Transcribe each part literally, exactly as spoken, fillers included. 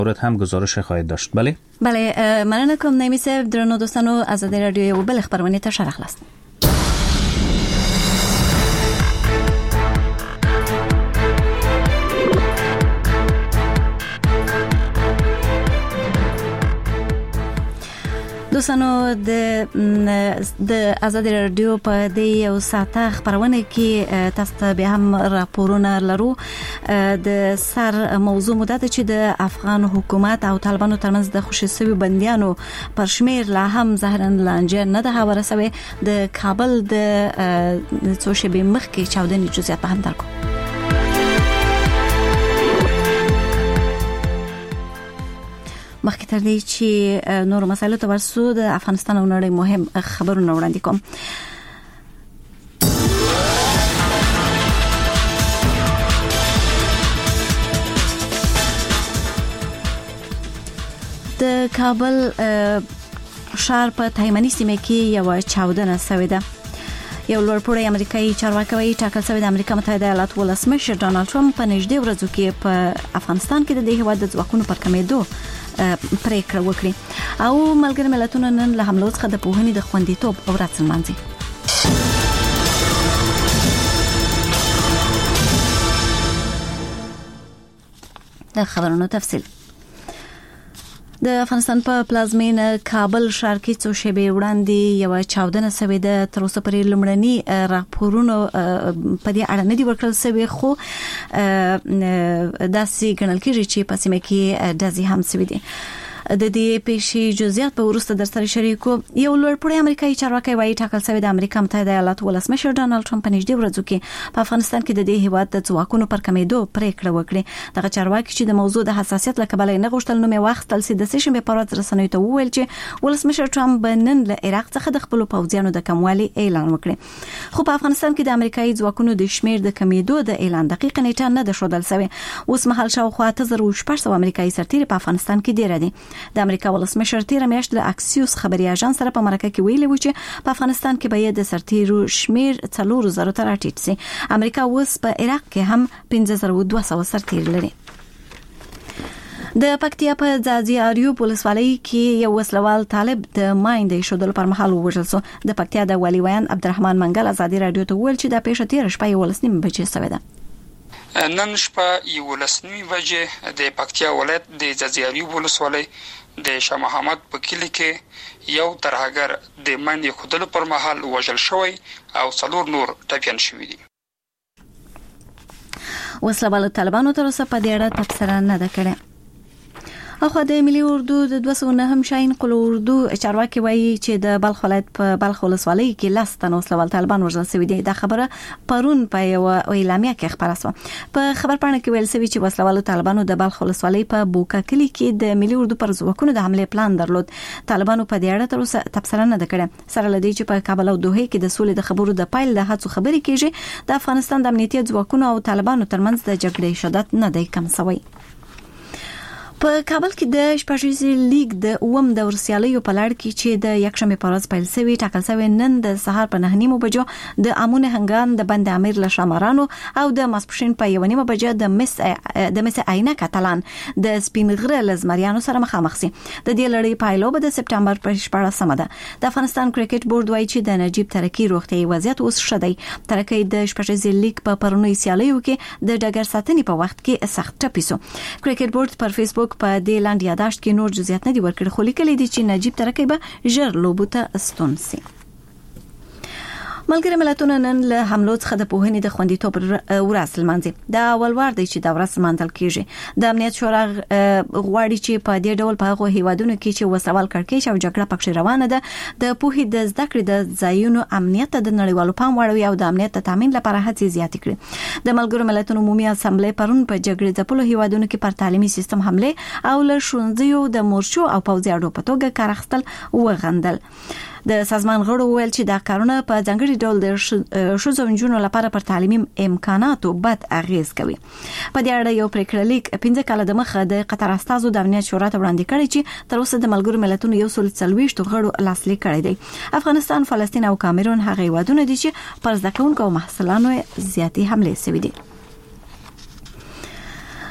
مورد هم گزارش خواهید داشت. بله بله مننه کوم نیمی صاحب. درنو دوستانو آزادی رادیو یو بل خبرونه ته شرح خلاص. دوستانو د د آزادی رادیو په دې یو ساعته خبرونه کې تاسو ته به هم راپورونه لرو. د سر موضوع مدته چې د افغان حکومت او طالبانو ترمنځ د خوشي بنديانو پر شمیر لا هم ظاهرا لانجه نه ده ورسوي. د کابل د څو شپې مخکې چاودنې جزئیات به هم درکو. مخکې تر دې چې نور مسایلو ته ورسو د افغانستان او نړۍ مهم خبرونه وړاندې کوم. د کابل ښار په تایمني سیمه کې یو چاودنه شوې ده. یو لوړپوړی امریکایي چارواکي وايي ټاکل شوی د امریکا متحده ایالات ولسمشر ډانلډ ټرمپ په نږدې ورځو کې په افغانستان کې د دې هیواد د ځواکونو پر کمېدو پریکړه وکړي او ملګری ملتونو نن له حملو څخه د پوهنې د خوندیتوب او راتلمنځي. د خبرونو تفصیل. د افغانستان په پلازمینه کابل ښار کې څو شپې وړاندې یو چاودنه شوې ده. تر اوسه پورې لومړني راپورونه په دې اړه نه دي ورکړل شوي، خو داسې ګڼل کېږي چې په سیمه کې ډزې هم شوې دي. د دې پیښې جزئیات په وروسته درسره شریکو. یو لوړپوړی امریکایي چارواکي وايي ټاکل شوی د امریکا متحده ایالات ولسمشر ډانلډ ټرمپ په نږدې ورځو کې په افغانستان کې د دې هیواد د ځواکونو پر کمېدو پریکړه وکړي. دغه چارواکي چې د موضوع د حساسیت له کبله نه غوښتل نوم یې واخیستل سي، د سشنبې په ورځ رسنیو ته وویل چې ولسمشر ټرمپ نن له عراق څخه د خپل پوځیانو د کموالي اعلان وکړي. خو په افغانستان کې د امریکایي ځواکونو د شمیر د کمېدو د اعلان دقیق نیټه نه ده ښودل شوې. اوس مهال شاوخوا اته زره شپږ سوه امریکایي سرتیري په افغانستان کې ډیر دي. د امریکا ولسمشر تیر میاشت له اکسیوس خبري اژانس سره په مرکه کې ویلي و چې په افغانستان کې به د سرتیرو شمیر څلور زره تر ټیټ سي. امریکا اوس په عراق کې هم پنځه زره دوه سوه سرتیر لري. د پکتیا په ځاځي اریو پولیسوالۍ کې یو وسلوال طالب د مایندې شودل پر مهال وژل شو. د پکتیا د والی ویان عبدالرحمن منګل آزادي رادیو ته ویل چې د پیښه تیر شپه یو لسنیم بجې شوې ده. نن شپه یو لسنیم بجې د پکتیا ولایت د ځاځي اریو پولیسوالۍ د شاه محمد په کلی کې یو ترهګر د مایندې خودلو پر مهال وژل شوی او څلور نور ټپیان شوي دي. وسلوال طالبانو تر اوسه په دې اړه تبصره نه ده کړې. اخو د ملي اردو د دوه سوه نه هم شاین قل اردو چارواکي وایي چې د بلخ ولایت په بلخ ولسوالۍ کې لاس تن وسلوال طالبان وژل شوي دي. دا خبره پرون په یو اعلامیه کې خبره شوه. په خبر پاڼه کې ویل شوی چې وسلوال طالبانو د بلخ ولسوالۍ په بوکا کلی کې د ملي اردو پر ځواکونو د حمله پلان درلود. طالبانو په دې اړه تر اوسه تبصره نه ده کړې. سره لدی چې په کابل او دوحه کې د سولې د خبرو د پایل د هڅو خبرې کېږي. د افغانستان د امنیتي ځواکونو او طالبانو ترمنځ د جګړې شدت نه دی کم شوی. په کابل کې د شپږیزې لیګ د اووم دور سیالیو په لړ کې چې د یکشنبه په ورځ پیل شوی ټاکل شوی نن د سهار په نهه نیمو بجو د امون هنګان د بند امیر له شامرانو او د ماسپښین په یو نیمه بجو د مس د مس عینه کاتالان د سپین غره لزمریانو سره مخامخ شي. د دې لړۍ پایلو به د سپټمبر په شپږمه ده. د افغانستان کرکټ بورډ وایي چې د نجیب ترکی روغتي وضعیت اوس ښه دی. ترکی د شپږیزې لیګ په پرونی سیالیو کې د ډګر ساتنې په وخت کې سخت ټپي شو. کرکټ بورډ پر فیسبوک په دې لاندې یاداشت کې نور جزئیات نه دي ورکړي، خو لیکلي دي چې نجیب ترکی به ژر لوبو ته ستون شي. ملګری ملتونه نن له حملو څخه د پوهنې د خوندیتوب ورځ لمانځي. دا اول وار دی چې دا ورځ لمانځل کیږي. د امنیت شورا غواړي چې په دې ډول په هغو هیوادونو کې چې وسوال کړکېچ او جګړه پکې روانه ده د پوهې د زده کړې د ځایونو امنیت د نړیوالو پام وړوي او د امنیت د تامین لپاره هڅې زیاتې کړي. د ملګرو ملتونو عمومي اسامبلې پرون په جګړې ځپلو هیوادونو کې پر تعلیمي سیستم حمله او له ښوونځیو د مورچو او پوځي اډو په توګه کار اخیستل وغندل. د سازمان غړو ویل چې دا کارونه په ځانګړي ډول د ښځو نجونو لپاره پر تعلیمي امکاناتو بد اغیز کوي. په دې اړه یو پریکړه لیک پنځه کاله د مخه د قطر استازو د امنیت شورا ته وړاندې کړی چې تر اوسه د ملګرو ملتونو یو سل څلوېښت غړو لاسلیک کړی دی. افغانستان، فلسطین او کامرون هغه هیوادونه دي چې پر زده کوونکو او محصلانو زیاتې حملې شوې دي.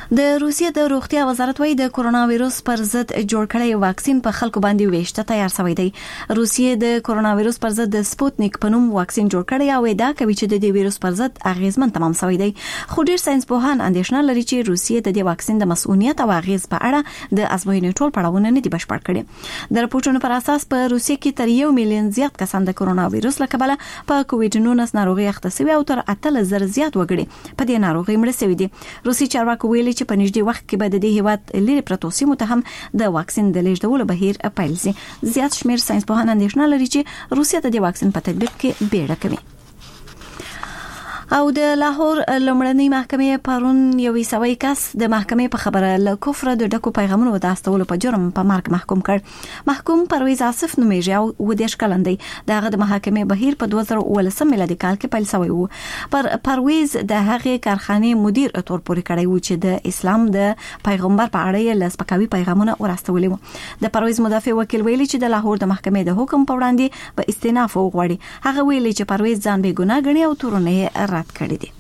د روسیې د روغتیا وزارت وايي د کرونا وایروس پر ضد جوړ کړی واکسین په خلکو باندې ویشته تیار شوی دی. روسیې د کرونا وایروس پر ضد د سپوتنیک په نوم واکسین جوړ کړی او دا کوي چې د دې وایروس پر ضد اغیزمن تمام شوی دی. خو ډیر ساينس پوهان اندېښنه لري چې روسیې د دې واکسین د مسؤلیت او اغیز په اړه د ازموینې ټول پړاوونه نه دي بشپړ کړي. د راپورټونو پر اساس په روسیې کې تر یو میلیون زیات کسان د کرونا وایروس له کبله په کووډ نولس ناروغي اخته شوي او تر اتلس زره زیات وګړي په دې ناروغي مړ شوي دي. روسي چارواکو ویلي چې په نږدې وخت کې به د دې هیواد لري پرتو سیمو ته هم د واکسین د لیږدولو بهیر پیل شي. زیات شمیر ساينس پوهان اندېښنه لري چې روسیا د دې واکسین په تطبیق کې بیړه کوي. او د لاهور لمړنۍ محکمې پرون یو ویسوي کس د محکمې په خبره له کفر د ډکو پیغامونو د استولو په جرم په مرګ محکوم کړ. محکوم پرویز آصف نومیږي او و دیش کلندې دغه د محکمې بهیر په دوه زره ولسم میلادي کال کې پیل شوی وو. پر پرویز د هغه کارخانه مدیر تور پورې کړی و چې د اسلام د پیغمبر په اړه له سپکاوي پیغامونه ورستولي وو. د پرویز مدافع وکیل ویلي چې د لاهور د محکمې د حکم په وړاندې په استئناف وغوړي. هغه ویلي چې پرویز ځان به ګناه ګڼي او تورونه یې کړی دي.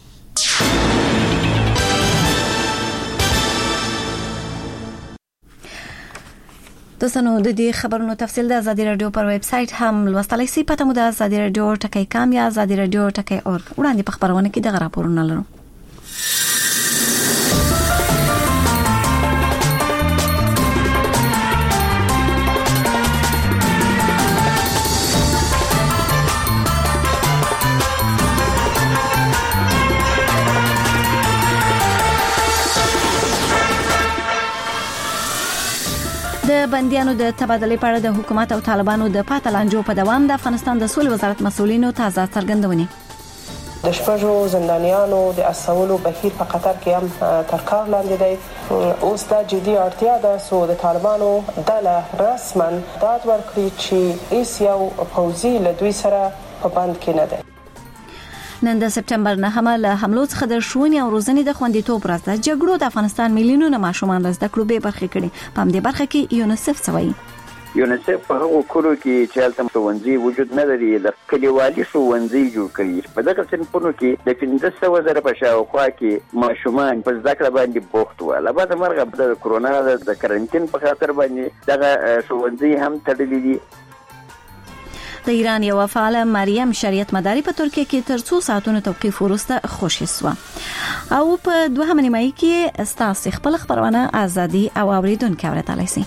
دوستانو د دې خبرونو تفصیل د ازادي رادیو پر ویب سټ هم لوستلای شئ. پته مو د ازادي رادیو ټکی کام یا ازادي رادیو ټکی اورګ وړاندې په خبرونه کې د راپورونه لرو. د بنديانو د تبادلې په اړه د حکومت او طالبانو د پاتلانجو په دوام د افغانستان د سولې وزارت مسؤلینو تازه څرګندونې. د شپږو زندانیانو د اسولو بهیر په قطر کې هم تر کار لاندې دی. اوس دا جدي اړتیا ده چې د طالبانو ډله رسما داد ورکړي چې هیڅ یو پوځي له دوی سره په بند کې نه دی. نن د سپټمبر نهمه له حملو څخه د ښوونې او روزنې د خوندیتوب ورځ ده. جګړو د افغانستان میلیونونه ماشومان له زده کړو بې برخې کړي. په همدې برخه کې یونیسف څه وایي؟ یونیسف په هغو کورو کې چې هلته ښوونځي وجود نه لري د کلیوالي ښوونځي جوړ کړي. په دغه صنفونو کې د پنځه سوه زره په شاوخوا کې ماشومان په زده کړه باندې بوخت وو. له بعده مرغه د کرونا د کرنټین په خاطر باندې دغه ښوونځي هم تړلي دي. د ایران یو فعال مریم شریعت مداري په ترکیه کې تر څو ساعتونو توقيف وروسته خوشي شو. او په دوه نیمه کې استاسې خپل خبرونه ازادي او اوریدونکو اورېدلای شي.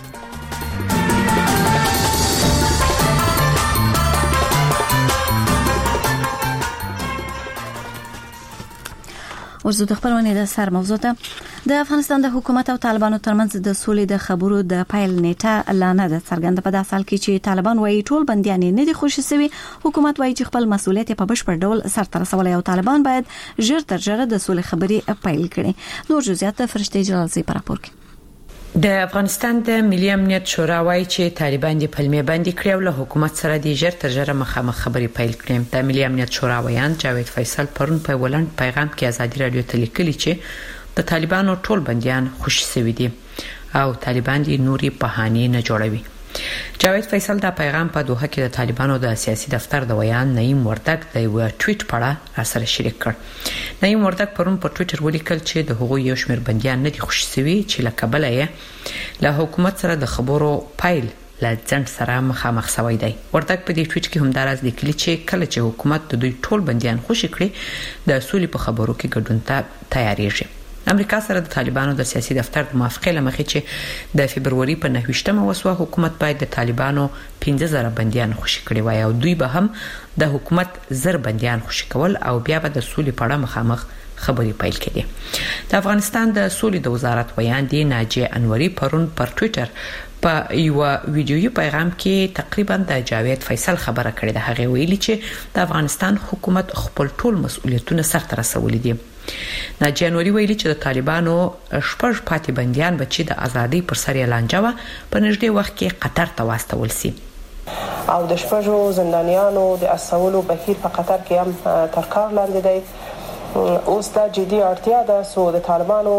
ورزو د خبرونه د سر موضوع ته د افغانستان د حکومت او طالبانو ترمنځ د سولې د خبرو د پایل نیټه لانه د څرګنده په داسې حال کې چې طالبان وايي ټول بنديان نه دي خوشي شوي. حکومت وايي چې خپل مسؤلیت په بشپړ ډول سرته رسولي او طالبان باید ژر تر ژره د سولې خبرې پایل کړي. نور جزئیات فرشته جلالزی پر راپور کې. د افغانستان د ملي امنیت شورا وايي چې طالبان د پلمې باندې کړی او له حکومت سره د ژر تر ژره مخامخ خبرې پیل کړي. د ملي امنیت شورا ویان جاوید فیصل پرون په ولند پیغام کې ازادي رادیو ته لیکلي چې د طالبانو ټول بنديان خوشي شوي دي او طالبان د نوري بهانې نه جوړوي. جاوید فیصل دا پیغام په دوحه کې د طالبانو د سیاسي دفتر د ویان نعیم وردک د یو ټویټ په سره شریک کړ. نعیم وردک پرون په ټویټر ولیکل چې د هغوی یو شمېر بنديان نه دي خوشي شوي چې له کبله یې له حکومت سره د خبرو پایل له ځنډ سره مخامخ شوی دی. وردک په دې ټویټ کې هم دراز لیکلي چې کله چې حکومت د دوی ټول بنديان خوشي کړي د سولې په خبرو کې ګډون ته تیاریږي. امریکا سره د طالبانو د سیاسي دفتر د موافقې لمخې چې د فبرवरी په نهه وسوه حکومت باید د طالبانو پنځه زره بنديان خوشي کړي وای او دوی به هم د حکومت زر بنديان خوشي کول او بیا به د سولې په اړه مخامخ خبرې پیل کړي. د افغانستان د سولې د وزارت ویان دی ناجیه انوري پرون پر ټویټر په یو ویډیویي پیغام کې تقریبا د جاوید فیصل خبره کړې ده. هغه ویلي چې د افغانستان حکومت خپل ټول مسؤلیتونه سرته رسولي دي. ناجیه انوري ویلي چې د طالبانو شپږ پاتې بنديان به چې د ازادي پر سر اعلان جوه په نږدې وخت کې قطر ته واستول شي. او د شپږو زندانیانو د اسولو بهیر په قطر کې هم تر کار لاندې دی. اوس دا جدي اړتیا ده چې د طالبانو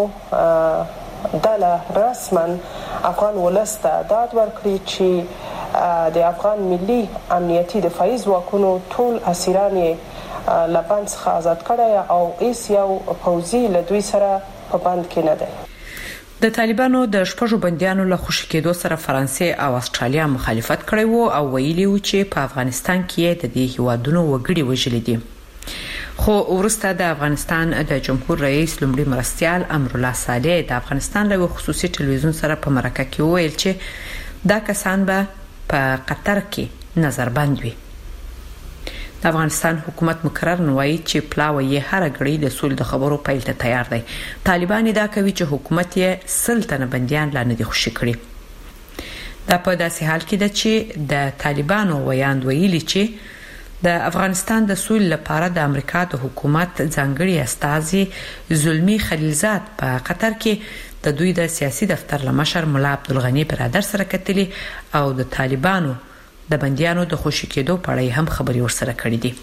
ډله رسما افغان ولس ته داد ورکړي چې د افغان ملي امنیتي دفاعي ځواکونو ټول اسیران یې لبنان څخه آزاد کړي او هیڅ یو پوځي له دوی سره په بند کې نه دی. د طالبانو د شپږو بنديانو له خوشی کېدو سره فرانسې او استرالیا مخالفت کړی وو او ویلي وو چې په افغانستان کې د دې هیوادونو وګړي وژلي دي. خو ورسته د افغانستان د جمهور رئیس لومړي مرستیال امرالله صالح د افغانستان له خصوصي ټلویزیون سره په مرکه کې وویل چې دا کسان به په قطر کې نظربند وي. د افغانستان حکومت مقرر نوایي چې پلاوی یې هر غړي د سول د خبرو پیل ته تیار دی. طالبان دا کوي چې حکومت یې سلطنه بنديان لا نه دي خوشي کړي. دا په داسې حال کې ده چې د طالبانو ویاند ویلي چې د افغانستان د سول لپاره د امریکا د حکومت ځانګړي استازي زلمی خلیلزاد په قطر کې د دوی د سیاسي دفتر لمشر مولا عبدالغنی برادر سره کتلي او د طالبانو د بنديانو د خوشی کېدو په اړه هم خبري ورسره کړې دي.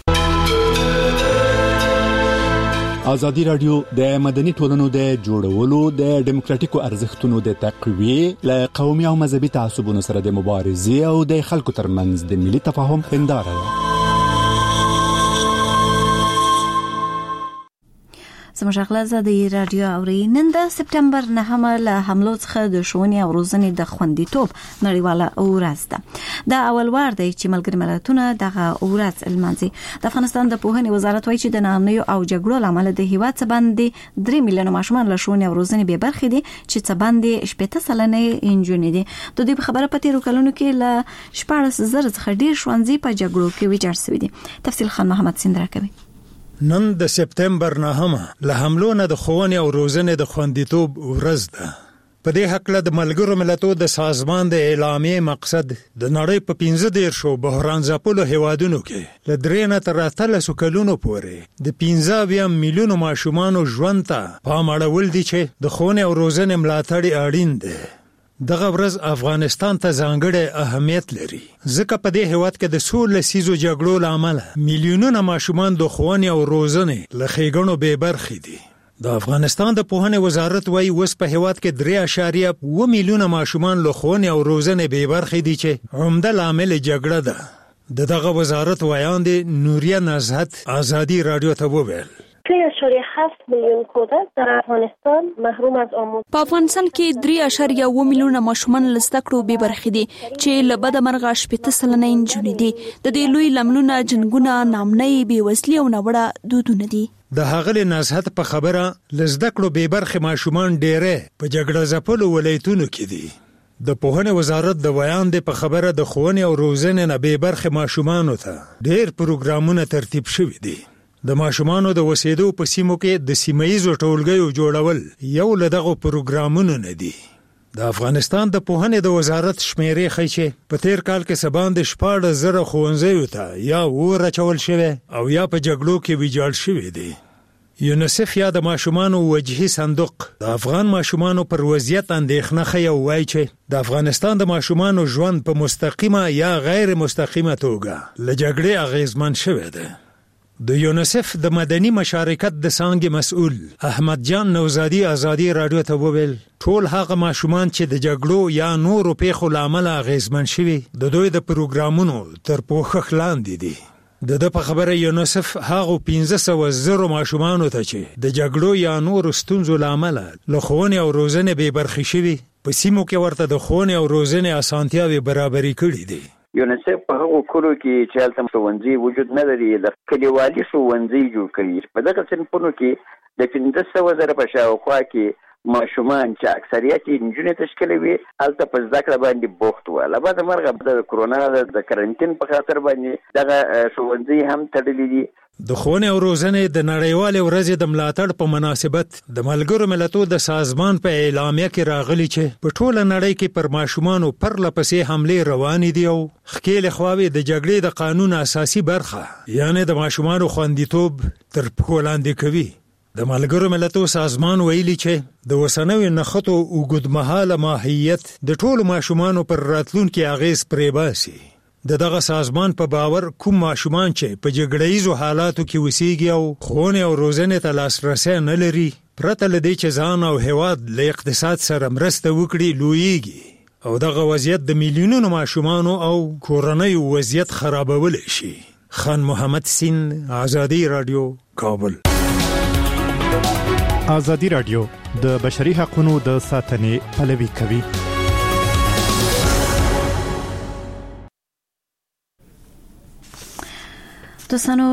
ازادي رادیو د مدني ټولنو د جوړولو د دیموکراتیکو ارزښتونو د تقویې له قومي او مذهبي تعصبونو سره د مبارزې او د خلکو ترمنځ د ملي تفاهم هنداره ده. زموږ غلزه د رادیو اوري نن د سپتمبر نهمه له حملو څخه د ښوونې او روزنې د خوندیتوب نړیواله ورځ ده. دا اول وار دی چې ملګري ملتونه دغه ورځ لمانځي. د افغانستان د پوهنې وزارت وایي چې د ناامنیو او جګړو لامل د هیواد څخه باندې درې میلیونه ماشومان له ښوونې او روزنې به برخې دي چې څه باندې شپږ سلنه انجونې دي. د دې په خبره پته ورکلونو کې له شپږ زره څخه ډیر ښوونځي په جګړو کې ویجاړ شوي دي. تفصیل خان محمد سیندرا کوي. نن د سپتمبر نهمه له حملو نه د ښوونې او روزنې د خوندیتوب ورځ ده. په دې حق له د ملګرو ملتونو د سازمان د اعلامیې مقصد د نړۍ په پنځه دیرشو بحران ځپلو هیوادونو کې له درې نه تر اتلسو کلونو پورې د پنځه اویا میلیونو ماشومانو ژوند ته پام اړول دي چې د ښوونې او روزنې ملاتړ اړین دی. دغه ورځ افغانستان ته ځانګړی اهمیت لري ځکه په دې هیواد کې د څو لسیزو جګړو له امله میلیونونه ماشومان د ښوونې او روزنې له ښېګڼو بې برخې دي. د افغانستان د پوهنې وزارت وایي اوس په هیواد کې درې اعشاریه اووه میلیونه ماشومان له ښوونې او روزنې بې برخې دي چې عمده لامل جګړه ده. د دغه وزارت ویاند نوریه نزهت ازادي رادیو ته وویل سه اعشاریه هفت میلیون کودک در افغانستان محروم از آموزش. په افغانستان کې درې اعشاریه اووه میلیونه ماشومان له زده کړو بې برخې دي چې له بده مرغه شپږ سلنه نجونې دي. د دې لوی لاملونه جنګونه، ناامنۍ، بېوزلي او ناوړه دودونه دي. د هغه نزهت په خبره لزده کړو بې برخې ماشومان ډېره په جګړه ځپلو ولایتونو کې دي. د پوهنې وزارت د ویاند په خبره د ښوونې او روزنې نه بې برخې ماشومانو ته ډېر پروګرامونه ترتیب شوي دي. د ماشومانو د وسیدو په سیمو کې د سیمایي ټولګیو جوړول یو له دغه پروګرامونو نه دي. د افغانستان د پوهنې د وزارت شمیرې ښیي چې په تیر کال کې سباند شپږ زره ښوونځیو ته یا اور اچول شوی او یا په جګړو کې ویجاړ شوی دي. یونیسف یا د ماشومانو وجهي صندوق د افغان ماشومانو پر وضعیت اندېښنه ښیي او وایي چې د افغانستان د ماشومانو ژوند په مستقیمه یا غیر مستقیمه توګه له جګړې اغېزمن شوی دی. د یونیسف د مدني مشارکت د څانګې مسؤل احمد جان نوزادي ازادي رادیو ته وویل ټول هغه ماشومان چې د جګړو یا نورو پیښو له امله اغېزمن شوي د دوی د پروګرامونو تر پوښښ لاندې دي. د ده په خبره یونیسف هغو پنځه سوه زرو ماشومانو ته چې د جګړو یا نورو ستونزو له امله له ښوونې او روزنې بې برخې شوي په سیمو کې ورته د ښوونې او روزنې اسانتیاوې برابرې کړي دي. یونیسف په هغو کورو کې چې هلته ښوونځي وجود نه لري د کلیوالي ښوونځي جوړ کړي. په دغه صنفونو کې د پنځه سوه زره په شاوخوا کې ماشومان چې اکثریت یې نجونې تشکیلوي هلته په زده کړه باندې بوخت وو. له بعده مرغه د کرونا د کرنټین په خاطر باندې دغه ښوونځي هم تړلي دي. د ښوونې او روزنې د نړیوالې ورځې د ملاتړ په مناسبت د ملګرو ملتونو د سازمان په اعلامیه کې راغلي چې په ټوله نړۍ کې پر ماشومانو پرله پسې حملې روانې دي او ښکېلې خواوې د جګړې د قانون اساسي برخه یعنی د ماشومانو خوندیتوب تر پښو لاندې کوي. د ملګرو ملتونو سازمان ویلي چې د اوسنیو نښتو اوږدمهاله ماهیت د ټولو ماشومانو پر راتلونکي اغېز پرې باسي. د دغه سازمان په باور کوم ماشومان چې په جګړهیزو حالاتو کې اوسېږي او ښوونې او روزنې ته لاسرسی نه لري پرته له دې چې ځان او هیواد له اقتصاد سره مرسته وکړي لویږي او دغه وضعیت د میلیونونو ماشومانو او کورنیو وضعیت خرابولی شي. خان محمد سین، ازادي رادیو، کابل. ازادي رادیو د بشري حقوقو د ساتنې پلوي کوي. دوستانو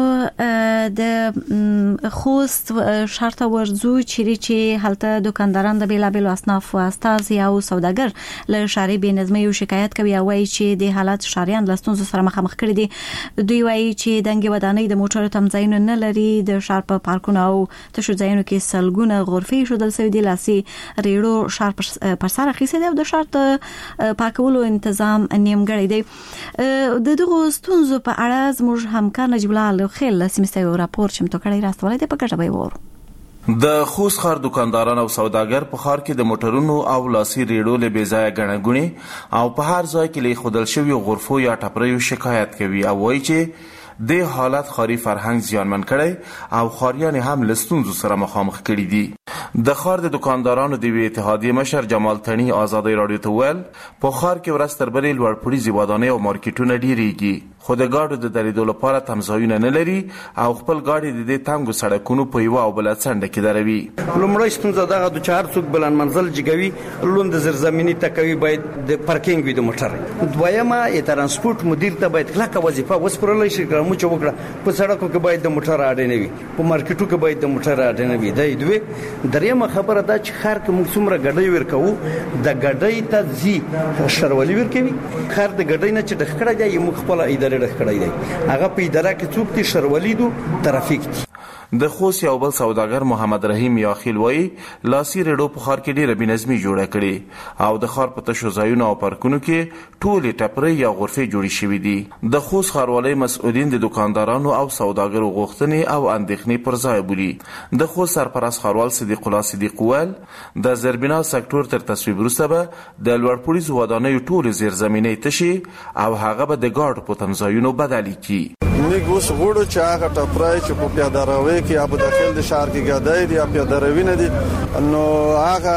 د خوست شرط ورزو چیرې چې هلته دکانداران د بیلابیلو اصناف او استازي او سوداګر له شاري بې نظمۍ او شکایت کوي او وايي چې د حالت شاریان له ستونزو سره مخامخ کړي دي. دوی وايي چې دنګ ودانۍ د موټرو تمځایونه نه لري، د شار په پارکونو او تشو ځایونو کې سلګونه غرفې شودل سوي دي، لاسي ریړو شار پر سر اخیسته دي او د شار ته پاکولو تنظیم نیمګړی دی. د دغه ستونزو په اړه زموږ همکار نجیب الله خیل سیمستي راپور چمتو کړی راستوالای دی په ګټه به وور. د خوست ښار دکانداران او سوداګر په ښار کې د موټرونو او لاسي ریړو له بېځایه ګڼهګونې او په هر ځای کې له خودل شوی غرفو یا ټپریو شکایت کوي او وایي چې د حالت خاري فرهنګ زیانمن کړي او خاریان هم له ستونزو سره مخامخ کړي دي. د ښار د دکاندارانو د اتحادیې مشر جمال تڼي آزادۍ رادیو ته ویل په ښار کې ورځ تر بلې لوړ پوړیزې ودانۍ او مارکیټونه ډیریږي، خو د ګاډو د درېدو لپاره تمځایونه نه لري او خپل ګاډي د دې تنګو سړکونو په یوه او بله څنډه کې دروي. لومړی ستونزه دغه د چهار څوک بلند منزل جګوي لوند زیرزمیني تکوي باید د پارکینګ وي د موټر. دویمه ای ترانسپورت مدیر ته باید کلکه وظیفه وسپارل شي ګرامو چې وکړه په سړکو کې باید د موټر اډې نه وي، په مارکیټو کې باید د موټر اډې نه وي. دا دوی دریمه خبره دا چې خار کې موږ څومره ګډي ورکو د ګډي ته زی شرولي ورکوي. خار د ګډي نه چې د خکړه دی موږ خپل ادارې د خکړه دی هغه په اداره کې څوک دي شرولي دو ترافیک دي. د خوست یو بل سوداګر محمد رحیم یاخیل وایي لاسي ریډو په ښار کې ډېره بېنظمي جوړه کړې او د ښار په تشو ځایونو او پارکونو کې ټولې ټپرې یا غرفې جوړې شوې دي. د خوست ښاروالۍ مسؤلین د دکاندارانو او سوداګرو غوښتنې او اندېښنې پر ځای بولي. د خوست سرپرست ښاروال صدیق الله صدیق ویل د زیربنا سکتور تر تصویب وروسته به د لوړ پوړیزو ودانیو ټولې زیرزمینۍ تشي او هغه به د ګاډو په تمځایونو بدلې کړي. موږ اوس غواړو چې هغه ټپرای چې په پیاده روي کې ابو داخل د شهر کې ګدای دی پیاده روي نه دي نو هغه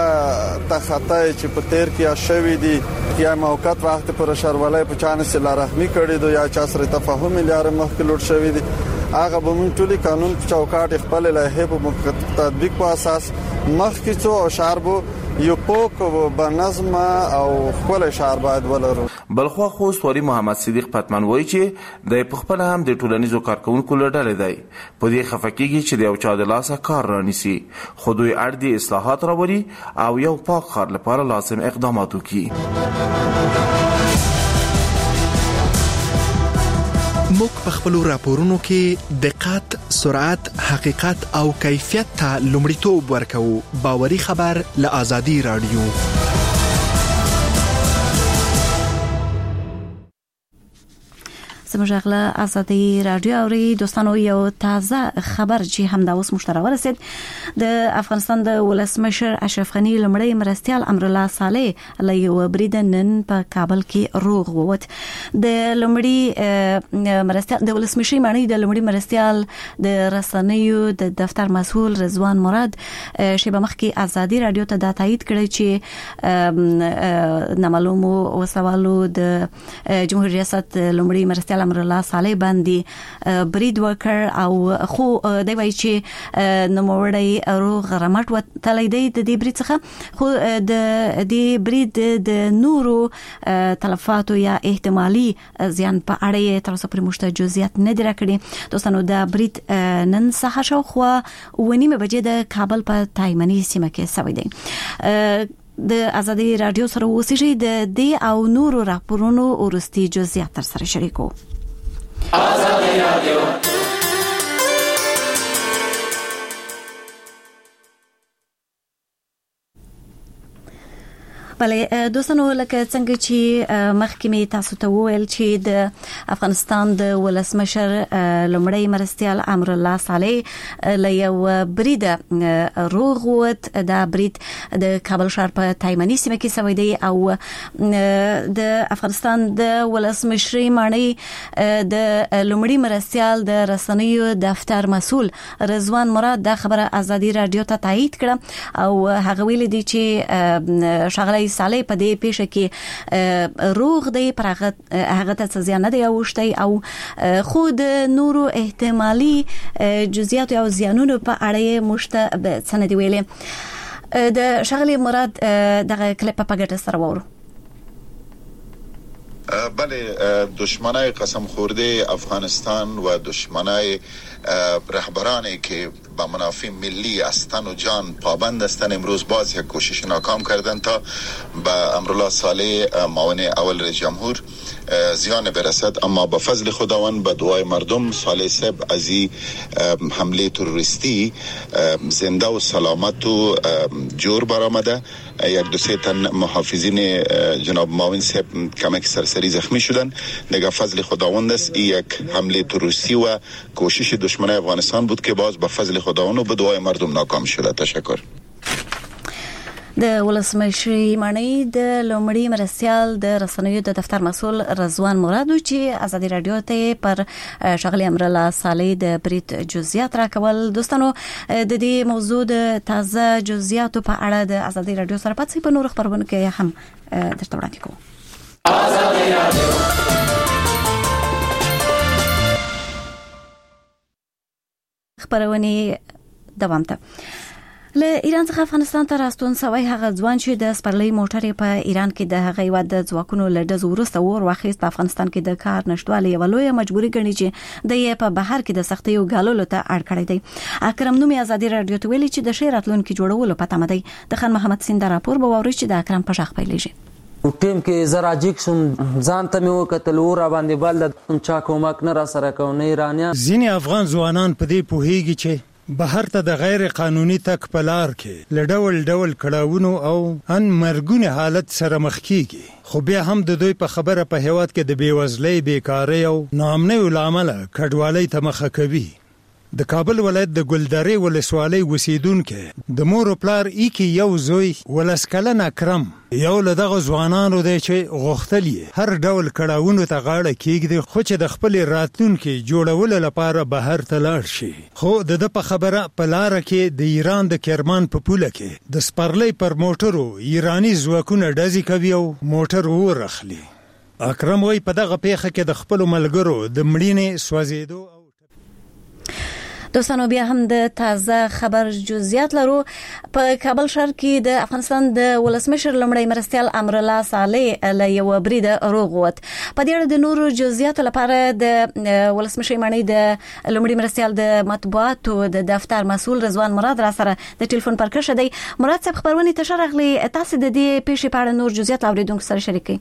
تخطای چې په تیر کې شوی دی یا موقت وخت پر شهروالۍ په چانه سره رحمی کړی دی یا چا سره تفاهم لري مخکې لوټ شوی دی هغه به موږ ټولي قانون چوکاټ خپل لایحه په تطبیق په اساس مخکې څو شهر بو یو پوک بنظم او خپل شهر باید ولرو. بلخوا خوست وری محمد صدیق پتمن وایي چې د خپل هم د ټولنیزو کارکونکو لړل دی په دې خفقېږي چې د یو چا د لاسه کار رانیسي خو دوی اړ دي اصلاحات راوړي او یو پاک ښار لپاره لازم اقدامات وکړي. موږ په خپل راپورونو کې دقت، سرعت، حقیقت او کیفیت ته لومړیتوب ورکوو. باوري خبر له آزادي رادیو. زموږ غلا آزادي رادیو اوري دوستانو یو تازه خبر چې همدا اوس مشتره ورسید. د افغانستان د ولسمشر اشرف غنی لمړی مرستيال امر الله صالح له یو برید نن په کابل کې روغ ووت. د لمړی مرستيال د ولسمشر معنی د لمړی مرستيال د رسنیو د دفتر مسؤل رضوان مراد شیبه مخکې آزادي رادیو ته دا تایید کړی چې نامعلومو وسوالو د جمهوریت ریاست لمړی مرستيال امر الله صالح باندې برید وکړ او خو دی وایي چې نوموړی روغ رمټ وتلی دی د دې برید څخه خو د دې برید د نورو تلفاتو یا احتمالي زیان په اړه تر اوسه پورې مشته جزئیات نه دی راکړي. دوستانو دا برید نن سهار شاوخوا ونیمه بجې د کابل په تایمني سیمه کې شوی دی. د آزادي رادیو سره اوسېږي د دې او نورو راپورونو ورستي جزئیات تر سره شریکو. آزادي رادیو بله دوستانو لکه څنګه چې محکمې تاسو ته وویل چې د افغانستان د ولسمشر لمړی مرستيال امر الله صالح له یو برید روغ ووت. دا برید د کابل ښار په تایمني سیمه کې شوی دی او د افغانستان د ولسمشر معنی د لمړی مرستيال د رسنیو دفتر مسؤل رضوان مراد دا خبره آزادي رادیو ته تایید کړه او هغه ویل دي چې شغله صالح په دې پیښه کې روغ دی پر هغه ته ځان نه دی اوشتي او خود نورو احتمالي جزئیات او زیانونو په اړه مشته سند ویلې. د شغلي مراد دغه کلیپ په ګټه سره وورو. بله دشمنای قسم خورده افغانستان و دشمنای رهبرانی که با منافع ملی هستند و جان پابند هستند امروز باز یک کوشش ناکام کردن تا به امرالله صالح معاون اول رئیس جمهور زیان برسد، اما با فضل خداوند به دعای مردم صالح صاحب از این حمله تروریستی زنده و سلامت و جور برآمده. یک دو سه تن محافظین جناب معاون صاحب کمک سرسری زخمی شدن. دیگه فضل خداوند است. این یک حمله تروریستی و کوشش دشمنای افغانستان بود که باز با فضل خداوند و به دعای مردم ناکام شده. تشکر. د ولسمشي مانی د لومړي مرستيال د رسنیو د دفتر مسؤل رضوان مرادو چې ازادي رادیو ته پر شغلي امرالله صالح د بریټ جزئیات راکول. دوستانو د دې موضوع د تازه جزئیاتو په اړه د ازادي رادیو سره پاتې په نور خبرونه کې هم درته وړاندې کوم. ازادي رادیو خبرونه دوام ته. له ایران څخه افغانستان ته راستون سوی هغه ځوان چې د سپرلۍ موټرې په ایران کې د هغې ود د ځواکونو له ډزو وروسته ور واخیست، په افغانستان کې د کار نشټوالي یو لویه مجبوري ګڼي چې د یې په بهر کې د سختیو غالولو ته اړ کړی دی. اکرم نومي ازادي رادیو ته ویلي چې د شی راتلونکو جوړولو په تمه دی. د خان محمد سیند راپور به ووري چې د اکرم په شاخ پیلېږي. ټیم کې زراجیک شم ځان ته مې وکتل ور باندې بل د چا کومک نه را سره کوي ایرانیان. ځینې افغان ځوانان په دې پوهیږي چې بهر ته د غیر قانوني تک پلار کې لډول ډول کړهونو او ان مرګونه حالت سره مخ کیږي، خو بیا هم د دوی په خبره په هیواد کې د بیوزلۍ، بیکاری او ناامنۍ لامل کډوالۍ ته مخه کوي. د کابل ولایت د ګلدرې ولسوالۍ اوسیدونکو د مور او پلار ای کې یو زوی ولسکلن اکرم یو له دغه ځوانانو دی چې غوښتل یې هر ډول کړهونو ته غاړه کېږدي، خو چې د خپل راتلونکي جوړولو لپاره بهر ته لاړ شي. خو د ده په خبره په لاره کې د ایران د کرمان په پوله کې د سپرلۍ پر موټرو ایراني ځواکونه ډزې کوي او موټر ور اخلي. اکرم وایي په دغه پیښه کې د خپلو ملګرو د مړینې سوځېدو. دوستانو بیا هم د تازه خبر جزئیات لرو. په کابل ښار کې د افغانستان د ولسمشر لمړی مرستيال امرالله صالح له یو برید روغ ووت. په دې اړه د نورو جزئیاتو لپاره د ولسمشر مانی د لمړی مرستيال د مطبوعاتو د دفتر مسؤل رضوان مراد را سره د ټلیفون پر کښه دی. مراد صاحب خبرونه تشرغلي تاسو د دې پیښې په اړه نور جزئیات اوریدونکو سره شریکي.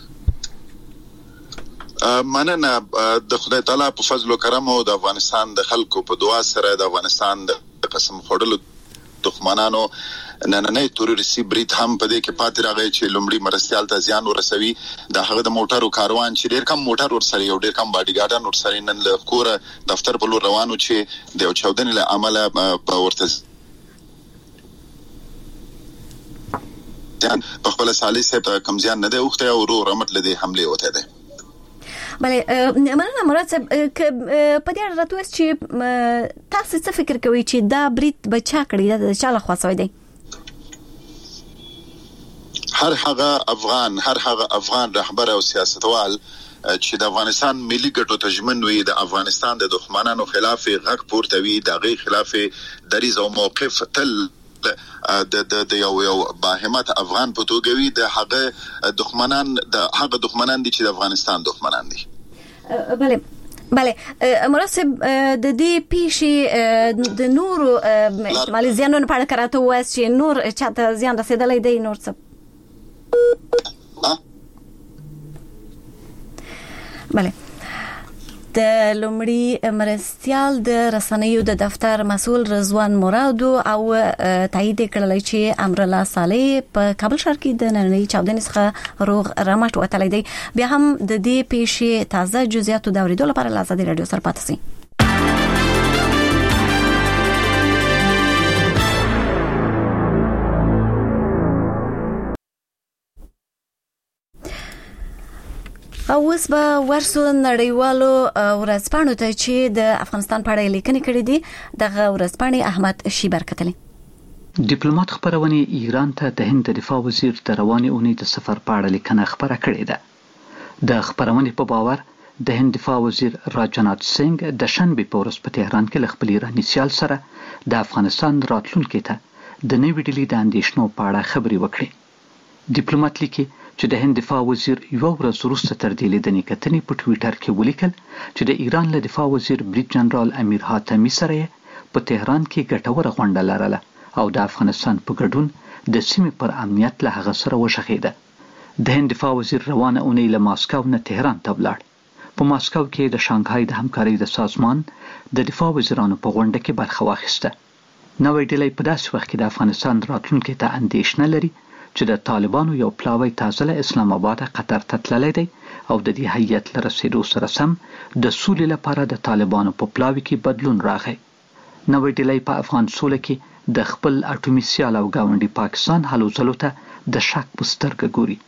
مننه د خدای تعالی په فضل او کرم او د افغانستان د خلکو په دعا سره د افغانستان د قسم خوړلو دښمنانو نننې تروریستي برید هم په دې کې پاتې راغی چې لومړی مرستيال ته زیان ورسوي. د هغه د موټرو کاروان چې ډېر کم موټر ورسره یو ډېر کم باډي ګارډان ورسره نن له کوره دفتر په لور روانو چې د یو چاودنې له امله په ورته په خپل سالي سره کم زیان نه دی اوخته او ورو رمټ لدی حمله وته ده. بله مننه مراد صاحب، په دې اړه راته چې تاسو څه فکر کوئ چې دا برید به چا کړی دی، چا له خوا شوی دی؟ هر هغه افغان هر هغه افغان رهبر او سیاستوال چې د افغانستان ملي ګټو ته ژمن وي، د افغانستان د دښمنانو خلاف غږ پورته وي، د غي خلاف دریځ او موقف تل د د یو یو باهمت افغان په توګه وي. د هغه دښمنان د هغه دښمنان دي چې د افغانستان دښمنان دي. بله بله مراسب د دې پیښې د نورو احتمالي زیانونو په اړه کراته وایي چې نور چاته زیان رسیدلی دی، نور څه؟ بله د لومړي مرستيال د رسنیو د دفتر مسؤل رضوان مرادو او تایید کړل چې امرالله صالح په کابل ښار کې د نننۍ چاودنې څخه روغ رمټ وتلی دی. بیا هم د دې پیښې تازه جزئیاتو د اوریدو لپاره له ازادي رادیو سره پاتې شئ. او اوس به ورسو نړیوالو ورځپاڼو ته چې د افغانستان په اړه لیکنې کړې دي. دغه ورځپاڼې احمد شیبر کتلې. ډیپلوماټ خبرونه ایران ته د هند دفاع وزیر د روانې اونۍ د سفر په اړه لیکنه خبره کړې ده. د خبرونې په باور د هند دفاع وزیر راجنات سنگ د شنبې په ورځ په تهران کې له خپل ایراني سیال سره د افغانستان راتلونکي ته د نوې ډلې د اندېښنو په اړه خبرې وکړې. ډیپلوماټ لیکي چې د هند دفاع وزیر یو ورځ وروسته تر دې لیدنې کتنې په ټویټر کې ولیکل چې د ایران له دفاع وزیر بریج جنرال امیر حاتمي سره په تهران کې ګټوره غونډه لرله او د افغانستان په ګډون د سیمې پر امنیت له هغه سره وشخېده. د هند دفاع وزیر روانه اونۍ له ماسکو نه تهران ته ولاړ. په ماسکو کې د شانګهای د همکارۍ د سازمان د دفاع وزیرانو په غونډه کې برخه واخیسته. نوې ډلې په داسې وخت کې د افغانستان راتلونکي ته اندېښنه لري چې د طالبانو یو پلاوی تازه له اسلام آباد قطر ته تللی دی او د دې هیئت له رسېدو سره سم د سولې لپاره د طالبانو په پلاوي کې بدلون راغی. نوې ډلې په افغان سوله کې د خپل اټومي سیال او ګاونډي پاکستان هلو ځلو ته د شک په سترګه ګوري.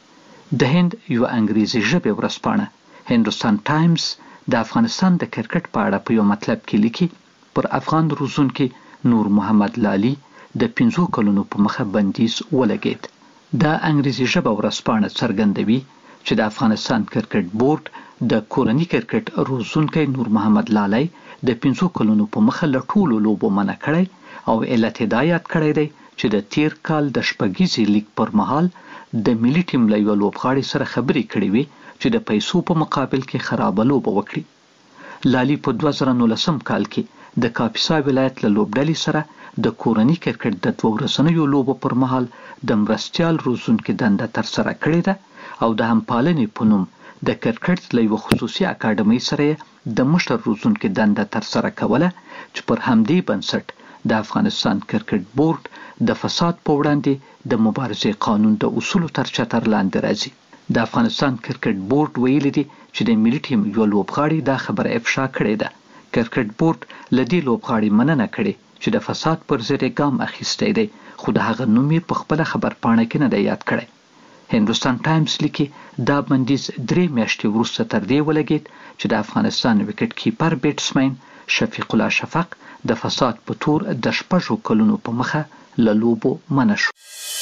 د هند یو انګریزي ژبې ورځپاڼه هندوستان ټایمز د افغانستان د کرکټ په اړه په یو مطلب کې لیکي پر افغان روزونکي نور محمد لالي د پنځو کلونو په مخه بندیز ولګید. د انګریزي ژبه ورځپاڼه څرګندوي چې د افغانستان کرکټ بورډ د کورني کرکټ روزونکي نور محمد لالي د پنځو کلونو په مخه له ټولو لوبو منع کړی او علت هدایت کړی دی چې د تیر کال د شپږیزې لیګ پر مهال د ملي ټیم له یو لوبغاړي سره خبرې کړې وي چې د پیسو په مقابل کې خرابه لوبه وکړي. لالي په دوه زره نولسم کال کې د کاپیسا ولایت له لوبډلې سره د کورني کرکټ د دوه ورځنیو لوبو پر مهال د مرستیال روزونکي دنده ترسره کړې ده او د همپالنې په نوم د کرکټ له یو خصوصي اکاډمۍ سره د مشر روزونکي دنده ترسره کوله چې پر همدې بنسټ د افغانستان کرکټ بورډ د فساد په وړاندې د مبارزې قانون د اصولو تر چتر لاندې راځي. د افغانستان کرکټ بورډ ویلي دي چې د ملي ټیم یو لوبغاړي دا خبره افشا کړې ده. کرکټ بورډ له دې لوبغاړي مننه کړې چې د فساد پر ضد ګام اخیستی دی خو د هغه نوم یې په خپله خبرپاڼه کې نه دی یاد کړی. هندوستان ټایمز لیکي دا بندیز درې میاشتې وروسته تر دې ولګید چې د افغانستان وکټ کیپر بیټسمین شفیق الله شفق د فساد په تور د شپږو کلونو په مخه له لوبو منع شو.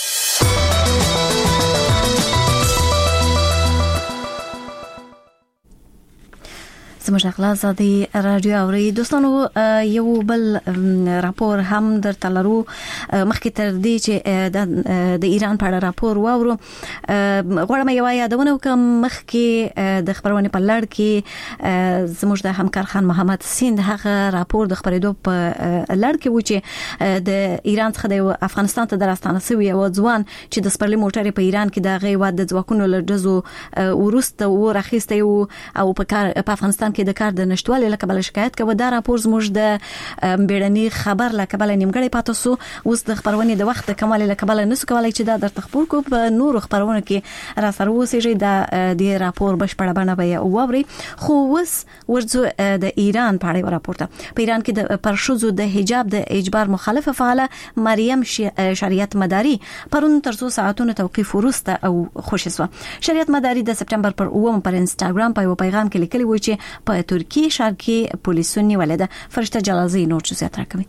زموږ اخلاص زادي رادیو اوري دوستانو یو بل راپور هم درته لرو مخکې تر دې چې د ایران په اړه راپور واورو. غواړم یو یادونه وکم مخکې د خبرونه په لړ کې زموږ د همکار خان محمد سیند هغه راپور د خبرېدو په لړ کې و چې د ایران څخه د افغانستان ته دراستانه شوی او ځوان چې د سپرلی موټر په ایران کې د غي واد د ځواکونو لږو ورسته و راخسته او په کار په افغانستان کې د کار د نشټوالي لکبل شکایت کوي. دا راپور زموږ د بیړني خبر لکبل نیمګړی پاتې سو اوس د خبرونه د وخت کمال لکبل نس کولای چې دا در تخبر کو په نور خبرونه کې را سره وسیږي د دې راپور بشپړ بڼه به ووري. خو اوس ورځو د ایران په اړه راپورته په ایران کې د پرشوزو د حجاب د اجبار مخالفه فعاله مریم شریعت مداري پرون تر څو ساعتونو توقيف ورسته او خوشی سو. شریعت مداري د سپټمبر پر اووم پر انستګرام په یو پیغام کې لیکلی و چې په ترکیه ښار کې پولیسو نیولې ده. فرشته جلالزی نور څه زیات راکوي.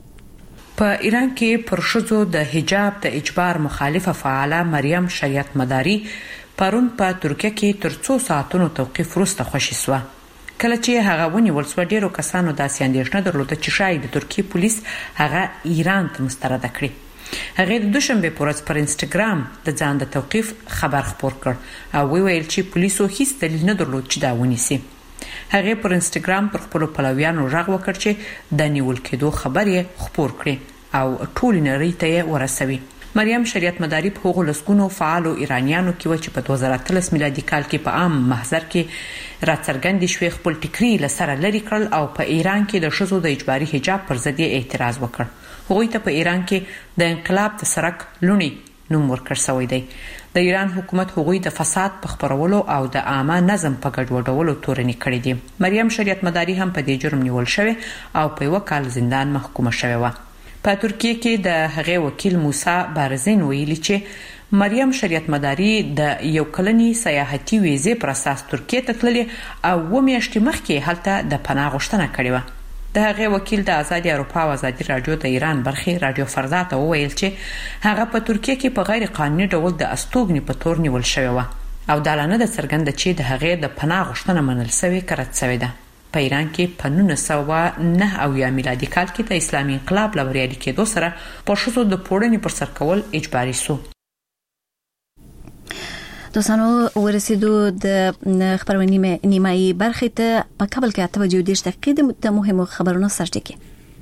په ایران کې پرشوزو د حجاب د اجبار مخالفه فعاله مریم شریعت مداري پرون په ترکیه کې تر څو ساعتونو توقيف وروسته خوشی سو. کله چې هغه ونیول سو ډیرو کسانو داسې اندېښنه درلوده چې شاید د ترکیه پولیس هغه ایران ته مسترد کړي. هغه د دوشنبه پر ورځ پر انستګرام د ځان د توقيف خبر خپور کړ او ویل چې پولیسو هیڅ دلیل نه درلود چې دا ونیسي. هغه پر انستګرام پر خپل پلویانو راغ وکړ چې د نیول کېدو خبر یې خپور کړي او ټول نړۍ ته ورسوي. مریم شریعت مداري په هغو لسګونو فعالو ایرانیانو کې و چې په دوه زره اتلس میلادي کال کې په عام محضر کې راڅرګند شوی خپل ټیکري لسره لري کړل او په ایران کې د ښځو د اجباري حجاب پر ضد اعتراض وکړ. هغوی ته په ایران کې د انقلاب د سرک لونی نوم ورکړ شوی دی. د ایران حکومت هغوی د فساد په خپرولو او د عامه نظم په ګډوډولو تورنې کړې دي. مریم شریعت مداري هم په دې جرم نیول شوی او په یو کال زندان محکومه شوی و. په ترکیه کې د هغه وکیل موسی بارزین ویلي چې مریم شریعت مداري د یو کلنی سیاحتي ویزې پر اساس ترکیه ته تللې او و میاشتې مخکې هلته د پناه غوښتنه کړې و. د هغه وکیل د آزادي اروپا او آزادي رادیو د ایران برخې رادیو فردا ته وویل چې هغه په ترکیه کې په غیر قانوني ډول د استوګنې په تور نیول شوی و او د اعلان د څرګند چې د هغه د پناه غوښتنه منل شوی کړت شوی ده. په ایران کې په نولس سوه نه اویا میلادي کال کې د اسلامي انقلاب له بریالي کېدو سره په ښځو د پوړنې پر سر کول اجباري شو. دوستانو ورسېدو د خبرونې نیمایي برخې ته. په کابل کې اته بجې دېرش دقیقې د مهمو خبرونو سرټکی.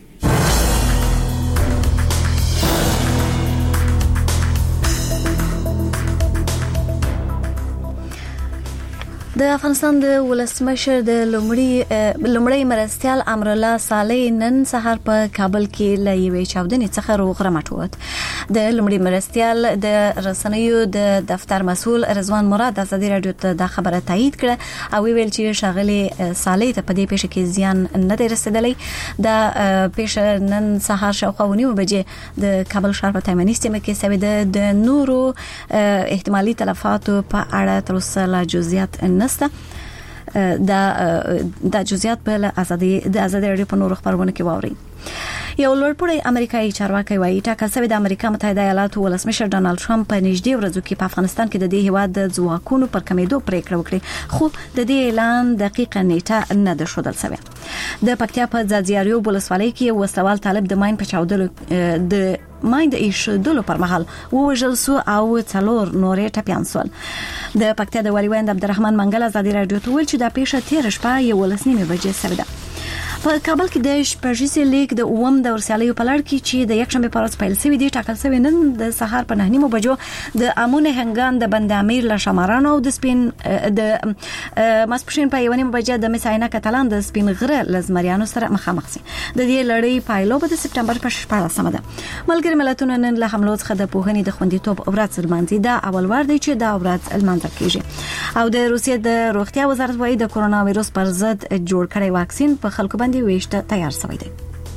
د افغانستان د ولسمشر د لومړي لومړي مرستيال امرالله صالح نن سهار په کابل کې له یوې چاودنې څخه روغ رمټ ووت. د لومړي مرستيال د رسنیو د دفتر مسؤل رضوان مراد د ازادي رادیو ته د خبره تایید کړه او ویل چې شاغلي صالح ته په دې پیښه کې زیان نه دی رسیدلی. د پیښه نن سهار شاوخوا ونیو بجې د کابل ښار په تایمني سیمه کې سوي د نورو احتمالي تلفاتو په اړه تر اوسه لا جزئیات نسته. دا د جزئیات په ازادي د ازادي رادیو په نورو خبرونه کې واوري. یو لوړپوړی امریکایي چارواکي وایي ټاکل شوی د امریکا متحده ایالاتو ولسمشر ډانلډ ټرمپ په نږدې ورځو کې په افغانستان کې د دې هیواد د ځواکونو پر کمیدو پریکړه وکړه، خو د دې اعلان دقیقه نیټه نه ده ښودل شوې. د پکتیا په ځاځیاریو ولسوالۍ کې وسوال طالب د ماین په چاودلو د ماین د ایښودلو پر مهال ووژل سو او څلور نورې ټپیان سول. د پکتیا د والي ویند عبدالرحمن منګل ازادي رادیو ته ویل چې دا پیښه تیر شپه یو لسنیمه بجې سره ده. په کابل کې د شپږیزې لیګ د اووم د ورسیالیو په لړ کې چې د یکشنبه په ورځ پیل شوی دی ټاکل شوی نن د سهار په نهه نیمو بجو د امون هنګان د بند امیر له شمارانو د سپین د ماسپښین په یو نیمه بجې د مساینه کتلان د سپین غره لزمریانو سره مخامخ شي. د دې لړۍ پایلو به د سپټمبر په شپاړلسمه ده. ملګری ملتونه نن له حملو څخه د پوهنې د خوندیتوب ورځ لمانځي. دا اول وار دی چې دا ورځ لمانځل کیږي. او د روسیې د روغتیا وزارت وايي د کورونا وایروس پر ضد جوړ کړی واکسین په خلکو باندې ویشته تیار شوی دی.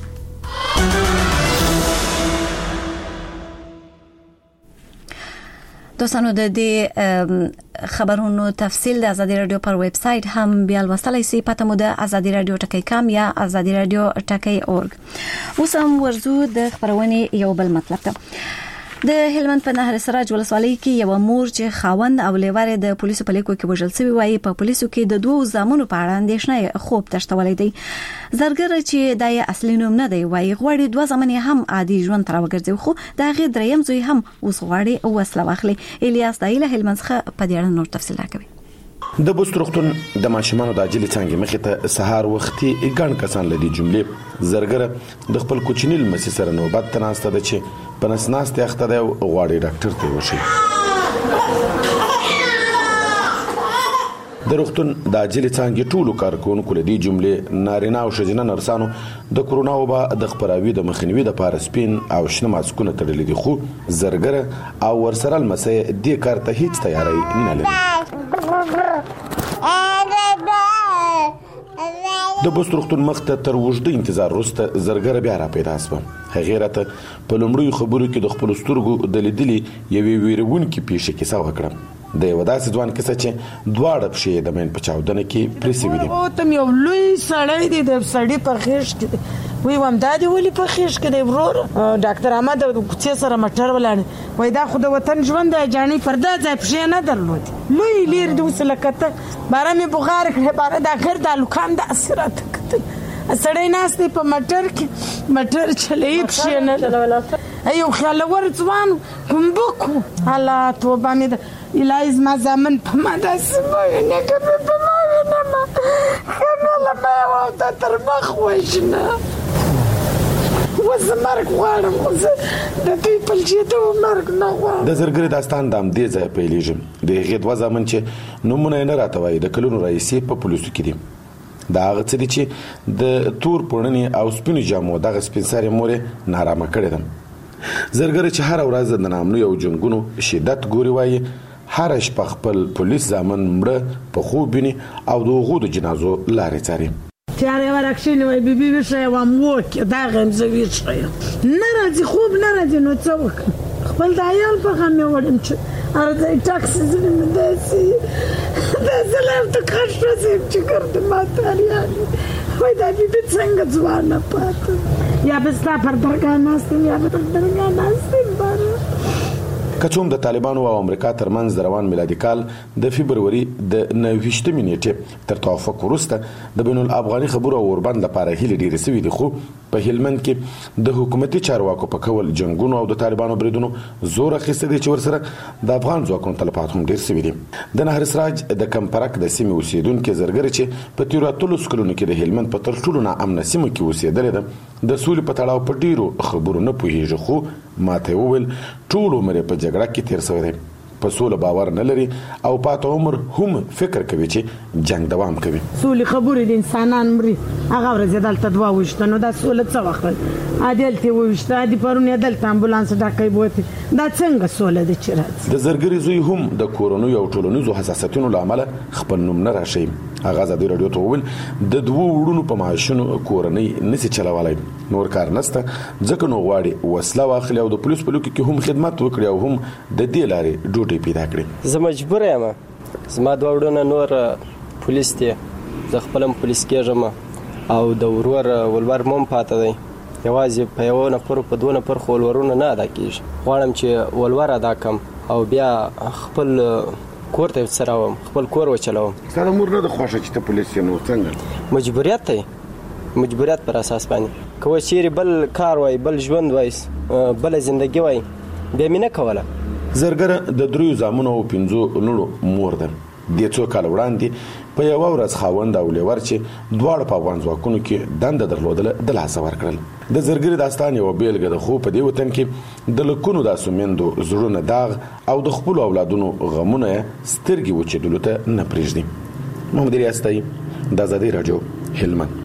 دوستانو د دې خبرونو تفصیل د ازادي رادیو پر ویب سټ هم بیا لوستلای شئ. پته مو د ازادي رادیو ټکی کام یا ازادي رادیو ټکی اورګ. اوس هم ورزو د خبرونه یو بل مطلب ته. د هلمند په نهر سراج ولسوالۍ کې یو مور چې خاوند او لیوار د پولیسو په لیکو کې وژل شوی وایي په پولیسو کې د دوه زامنو په اړه اندېښنه خوب تشتولې دی. زرګر چې دای اصلي نوم نه دی وایي غوړي دوه زامن هم عادي ژوند تر وګرځي، خو دا غي دریم زوی هم اوس غوړي او وسله واخلي. الیاس دایله هلمند څخه په دې اړه نور تفصیل راکوي. د بوسترختون د ماشومانو د عاجل څنګه مخې ته سهار وختي ګڼ کسان لدی جملې زرګر د خپل کوچنیل مسی سره نوبت تناسته ده چې په نسناست اخته ده غواړي ډاکټر ته وشي. د روغتون د عاجل څنګه ټولو کارکونکو لدی جملې نارینه او ښځینه نرسانو د کرونا وبا د خبراوي د مخنیوي د پاره سپین او شنه ماسکونه تړلې دي، خو زرګر او ورسره المسه د کار ته هیڅ تیاری نه لري. د بوسترختون مخته تر وجود انتظار وروسته زرګر بیا را پیدا شو. هغه راته په لومړی خبرو کې د خپل سترګو د لیدلې یوې ویرونکې پیښه کې څه وکړم. د یو داسې ځوان کیسه چې دواړه پښې د مین په چاودنه کې پریسوي دي. او تم یو لوی سړی دی د سړی په خېش کې وی وام دادی ولي په خېش کې دی ورور ډاکټر احمد د کوڅې سره مټر ولاړ وای دا خو د وطن ژوند دی جاني پردا ځای پښې نه درلود لوی لیر د وسلکته بارا می بغار کړه بارا د اخر د لوکان د اثرات سړی ناس دی په مټر کې مټر چلې پښې نه درلود ایو خیال ور ځوان کوم بکو الله توبه می الایز ما زمن په ما داسې نه کوم په ما نه ما خمل ما او تر مخ وښنه وزمرګ غواړم د دې په جېدو مرګ نه غواړم. د زرګر داستان دام دې ځای پیلېږي. د هغې دوه زامن چې نومونه نه راته وایي د کلونو رئیسې په پولیسو کې دي. دا هغه څه دي چې د تور پوړنې او سپینو جامو دغه سپین سرې مورې نارامه کړې ده. زرګر چې هر ورځ د نامنو او جنګونو شدت ګوري وایي هر شپه خپل پولیس زامن مړه په خوب ویني او د هغو د جنازو لارې څاري. تیارې ورکشنې وای بیبي ویښه وام وکې دا غم زه ویښه نه راځي خوب نه راځي نو څه وکړم خپل د عیال په غم مې وړم چې هر ځای ټاکسي زړه مې داسې داسې لم ته کښ رسېم چې ګرد ماته اریانې وای دا بیبي څنګه ځوانه پاته یا به ستا پر درګاه ناست یم یا به پر درګاه ناست یم باره کڅوم د طالبانو او امریکا ترمنځ د روان میلادي کال د فبرवरी د نوهشتمې نیټې تر توافق وروسته د بین الافغاني خبرو او اوربند لپاره هیله ډیره سوي دي، خو په هلمند کې د حکومتي چارواکو په کول جنگونو او د طالبانو بریدونو زور اخیسته دي چې ورسره د افغان ځواکونو تلفات هم ډیر سوي دي. د نهر سراج د کمپرک د سیمې اوسیدونکو زرګر چې په تیرو اتلس کلونو کې د هلمند په تر ټولو ناامنه سیمه کې اوسېدل دي د سولې په تړاو په ډیرو خبرو نه پوهیږي، خو ماته وویل ټول عمر په جګړه کې تیر شوی دی، په سوله باور نه لري او پات عمر هم فکر کوي چې جنگ دوام کوي. سولې خبرې د انسانان مري هغه ورځ دلته دوا وشته نو دا سولې څه وخت عادلته وشته دي پرونه دلته امبولانس ډاکې بوتي دا څنګه سولې د چرات د زرګری زوی هم د کورونو یو ټولنیزو حساسیتونو لامل خپل نوم نه راشي. هغه ازادي رادیو ته وویل د دوه وړونو په معاشونو کورنۍ نسی چلولای نور کار نسته ځکه نو غواړي وسله واخلي او د پولیس په لوکي کې هم خدمت وکړي او هم د دې لارې ډوډۍ پیدا کړي. زه مجبور یم، زما دوه وړونه نور پولیس دي، زه خپلم پولیس کېږم او د ورور ولور مم پاتې دی، یوازې په یو نفر په دوه نفر خو ولورونه نه ادا کیږي. غواړم چې ولور ادا کم او بیا خپل کور ته وڅراوم، خپل کور وچلوم. ستاسو مور نه د خوښه چې ته پولیس یې نو څنګه مجبوریت دی، مجبوریت پر اساس باندې کوم چیرې بل کار وای بل ژوند وای بل ژوندۍ وای به مینه کوله. زرګر د دریو زامنو او پنځو لونو مور ده. د څو کال وړاندې په یو ورځ خاوند او لیور چې دواړه په افغان ځواکونو کې دنده درلودله د لاس ورکړل. د زرګری داستان یو بیلګه ده، خو په دې وطن کې د لکونو د سومندو زړونه داغ او د خپل اولادونو غمونه سترګې وچېدلو ته نه پرېږدي. محمد ریاستي د آزادي رادیو هلمند.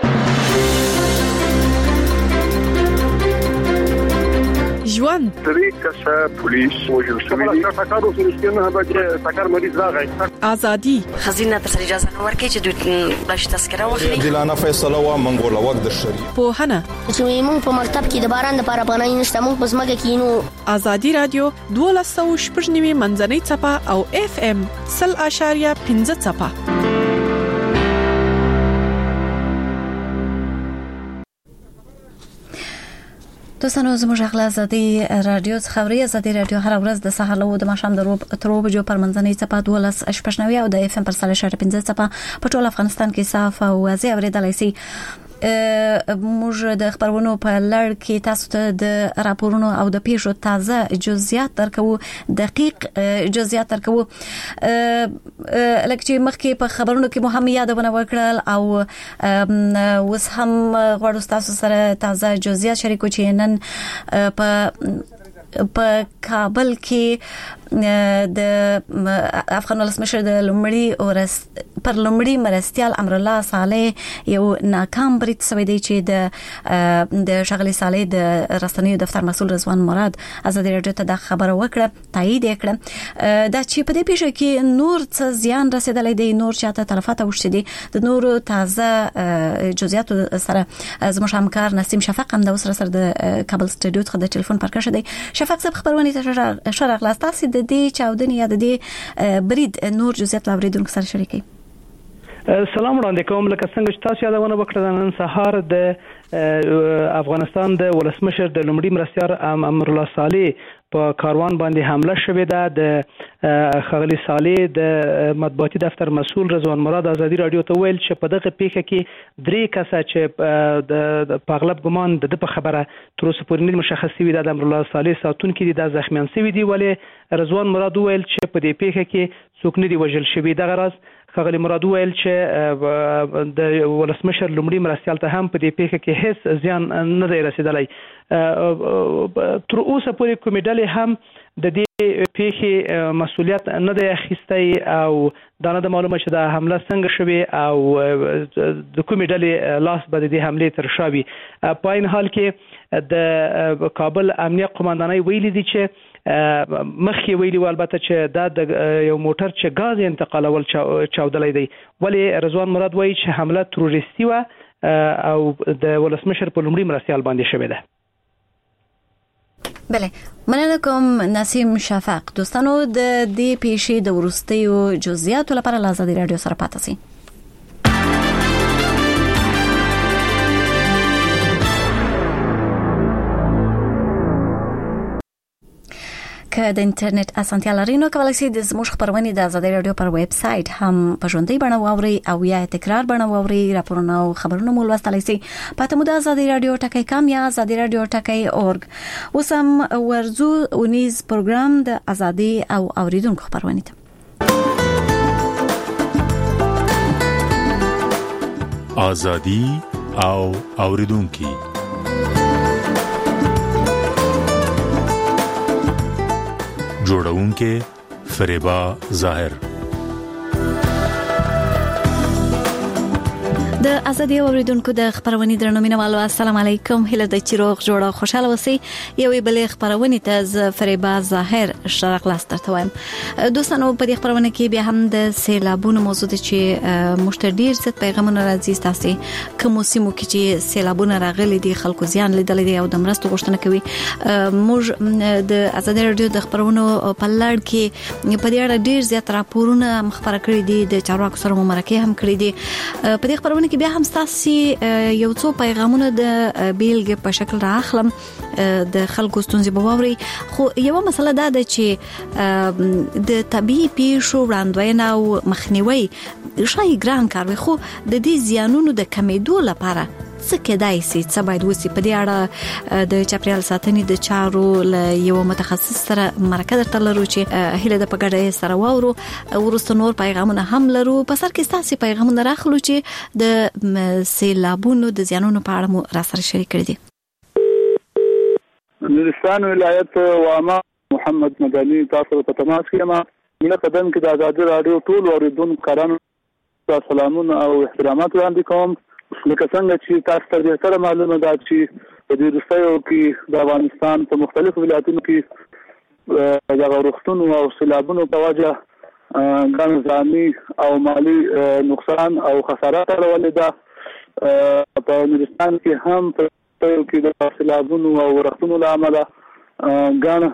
ژوند درې کسه پولیس وژل شوی دي. ټاکر اوس رښتینه هغه چې ټاکر مریض راغی. ازادي خزینه تر اجازه نه ورکړي چې دوی بلش تذکره واخلي. دلانه فیصله وا منګول وخت د شری په هنه چې موږ په مکتب کې د باران لپاره پناه نشته، موږ په ځمکه کې نو. ازادي رادیو دولس سوه شپږ نوي منځنۍ چپه او اف ام صفر اشاریه پنځه چپه. دوستانو زموږ غلا آزادي رادیو خبري آزادي رادیو هر ورځ د سهار له د ماښام د روب تروب جو پر منځنۍ چپه دولس شپږ نوي او د اف ام پر صالح شهر پنځه چپه په ټول افغانستان کې صاف او واضح اوریدلای شي. موږ د خبرونو په لړ کې تاسو ته د راپورونو او د پیښو تازه جزئیات درکو، دقیق جزئیات درکو. لکه چې مخکې په خبرونو کې مو هم یادونه وکړل او اوس هم غواړو تاسو سره تازه جزئیات شریکو چې نن په په کابل کې د افغان ولسمشر د لومړي او پر لومړي مرستيال امر الله صالح یو ناکام برید سوی دی چې د د شغلي صالح د رسنیو دفتر مسؤل رضوان مراد آزادي رادیو ته د خبره وکړه، تایید کړه دا چې په دې پیښه کې نور څه زیان رسیدلی دی، نور چاته تلفات اوښتي دي. د نور تازه جزئیات سره زموږ همکار نسیم شفق هم د اوس سره د کابل سټډیو څخه د ټلیفون پر کښه دی. شفق صاحب خبرونه ته شرح خلاص د دې چاودنې یا د دې برید نور جزئیات لاوریدونکو سره شریکي. سلام وړاندې کوم. لکه څنګه چې تاسو یادونه وکړه نن سهار د افغانستان د ولسمشر د لومړي مرستیال امر الله صالح په کاروان باندې حمله شوې ده. د خغلی صالح د مطبوعاتي دفتر مسؤل رضوان مراد آزادي رادیو ته ویل چې په دغه پیښه کې درې کسه چې د پاغلب ګمان د په خبره تر اوسه پورې نه مشخص شوی د امر الله صالح ساتونکو دي د زخمیان شوی دي، ولې رضوان مراد ویل چې په دې پیښه کې څوک نه دی وژل شوی. دغه راز خغلی مراد ویل چې د ولسمشر لومړي مرستيال ته هم په دې پیښه کې هیڅ زیان نه دی رسیدلی. تر اوسه پورې کومې ډلې هم د دې پیښې مسؤلیت نه دی اخیستی او دا نه معلومه چې دا حمله څنګه شوې او د کومې ډلې لاس به د دې حملې تر شا وي. په عین حال کې د کابل امنیه قوماندانۍ ویلي دي چې مخکې ویلي و البته چې دا د یو موټر چې غاز انتقالول چاودلی دی، ولې رضوان مراد وایي چې حمله تروریستي وه او د ولسمشر په لومړي مرستیال باندې شوې ده. بله، مننه کوم نسیم شفق. دوستانو د دې پیښې د وروستیو جزئیاتو لپاره له آزادي رادیو سره پاتې شئ. که د انټرنیټ اسانتیا لري نو کولای شئ د زموږ خبرونه د آزادۍ رادیو پر ویب سټ هم په ژوندۍ بڼه واورئ او یا تکرار بڼه واورئ. راپورونه او خبرونه مو لوستلای شئ په تمو د آزادۍ رادیو ټکی کام یا آزادۍ رادیو ټکی اورګ. اوس هم ورزو اونیز پروګرام د آزادۍ او اوریدونکو خبرونه ته. آزادی او اوریدونکو جوړونکې فریبا ظاهر. د ازادي اوریدونکو د خبرونې درنو مینوالو السلام علیکم. هله د چیروغ جوړه خوشاله اوسئ. یوې بلې خبرونه ته ز فریبا ظاهر شرق لاستر ته وایم. دوستانو په دې خبرونه کې بیا هم د سیلابونو موضوع ته چې مشتډیر ست پیغامونه راځي تاسو کوم سیمو کې چې سیلابونه راغلي دي خلکو زیان لیدل دي او د مرستو غوښتنه کوي. موږ د ازادي رادیو د خبرونو په لړ کې په دې اړه ډیر زیات راپورونه مخبره کړی دي د چارواکو سره مرکه هم کړی دي. په دې خبرونه کې بیا هم تاسو یو څو پیغامونه د بیلګې په شکل راخلم د خلکو ستونزې بووري. خو یو مسله دا ده چې د طبيعي پیښو وړاندوینه او مخنیوي شای ګران کار وي، خو د دې زیانونو د کمیدو لپاره څه کېدای شي څه باید وسی. په دې اړه د چاپریال ساتنې د چارو له یو متخصص سره مرکه درته لرو چې هله د پګړې سره وورو ورسته نور پیغامونه هم لرو. په سر کې تاسو پیغامونه راخلو چې د سیلابونو د زیانونو په اړه مو را سره شریک کړئ. نورستان ولایت وامه محمد مدني تاسو په تماس کې ما مله قدم کې د آزادۍ رادیو ټول اوریدونکو کارانو سلامونه او احترامات وړاندې کوم. لکه څنګه چې تاسو ته سره معلومه ده چې په دې وروستیو کې د افغانستان په مختلفو ولایتونو کې د غورښتونو او سیلابونو په وجه ګڼ ځاني او مالی نقصان او خسارات راولي ده. په نورستان کې هم په کې د سیلابونو او غورښتونو له امله ګڼ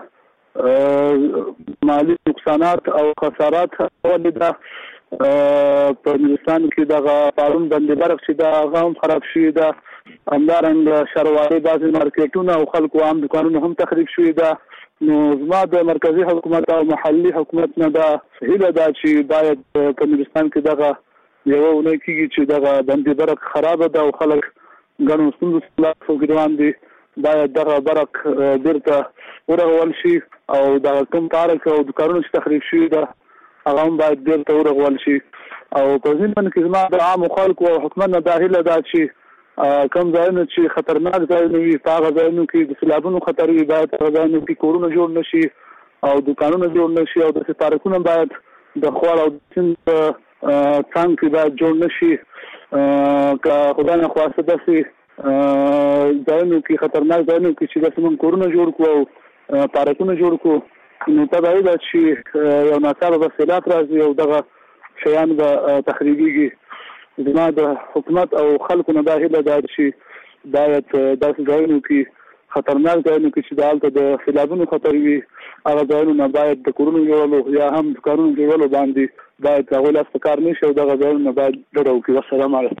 مالی نقصانات او خسارات راولي ده. په نورستان کې د پارون باندې برق چې دا غام خراب شوی ده، همدارنګه شرواري بعضي مارکیټونه او خلکو عام دکانونه هم تخریب شوی ده. نو زما د مرکزی حکومت او محلي حکومت نه دا هیله ده چې باید په نورستان کې دغه یو نه کیږي چې دغه باندې برق خراب ده او خلک ګڼو ستونزو سره روان دي. باید دغه برق بیرته ورغول شي او دغه کوم پارک او دکانونه چې تخریب شوی ده هغه هم باید بیرته ورغول شي. او په ځینې کې زما د عام خلکو او حکومت نه دا هیله ده چې کوم ځایونه چې خطرناک ځایونه وي په هغه ځایونو کې د سیلابونو خطر وي باید هغه ځایونو کې کورونه جوړ نشي او دکانونه جوړ نشي او د پارکونه باید د خوړ او سیند څنګه کې باید جوړ نشي. که خدای نه خواسته داسې ځایونو کې خطرناک ځایونو کې چې داسې موږ کورونه جوړ کړو او پارکونه جوړ کړو نو تبعی ده چې یو ناڅاپه به سیلاب راځي او دغه شیان به تخریبیږي. زما د حکومت او خلکو نه دا هیله ده چې باید داسې ځایونو کې خطرناک ځایونو کې چې دلته د سیلابونو خطر وي هغه ځایونو نه باید د کورونو جوړولو یا هم دکانونو جوړولو باندې باید هغوی لاس په کار نه شي او دغه ځایونو نه باید ډډه وکړي. والسلام علیکم.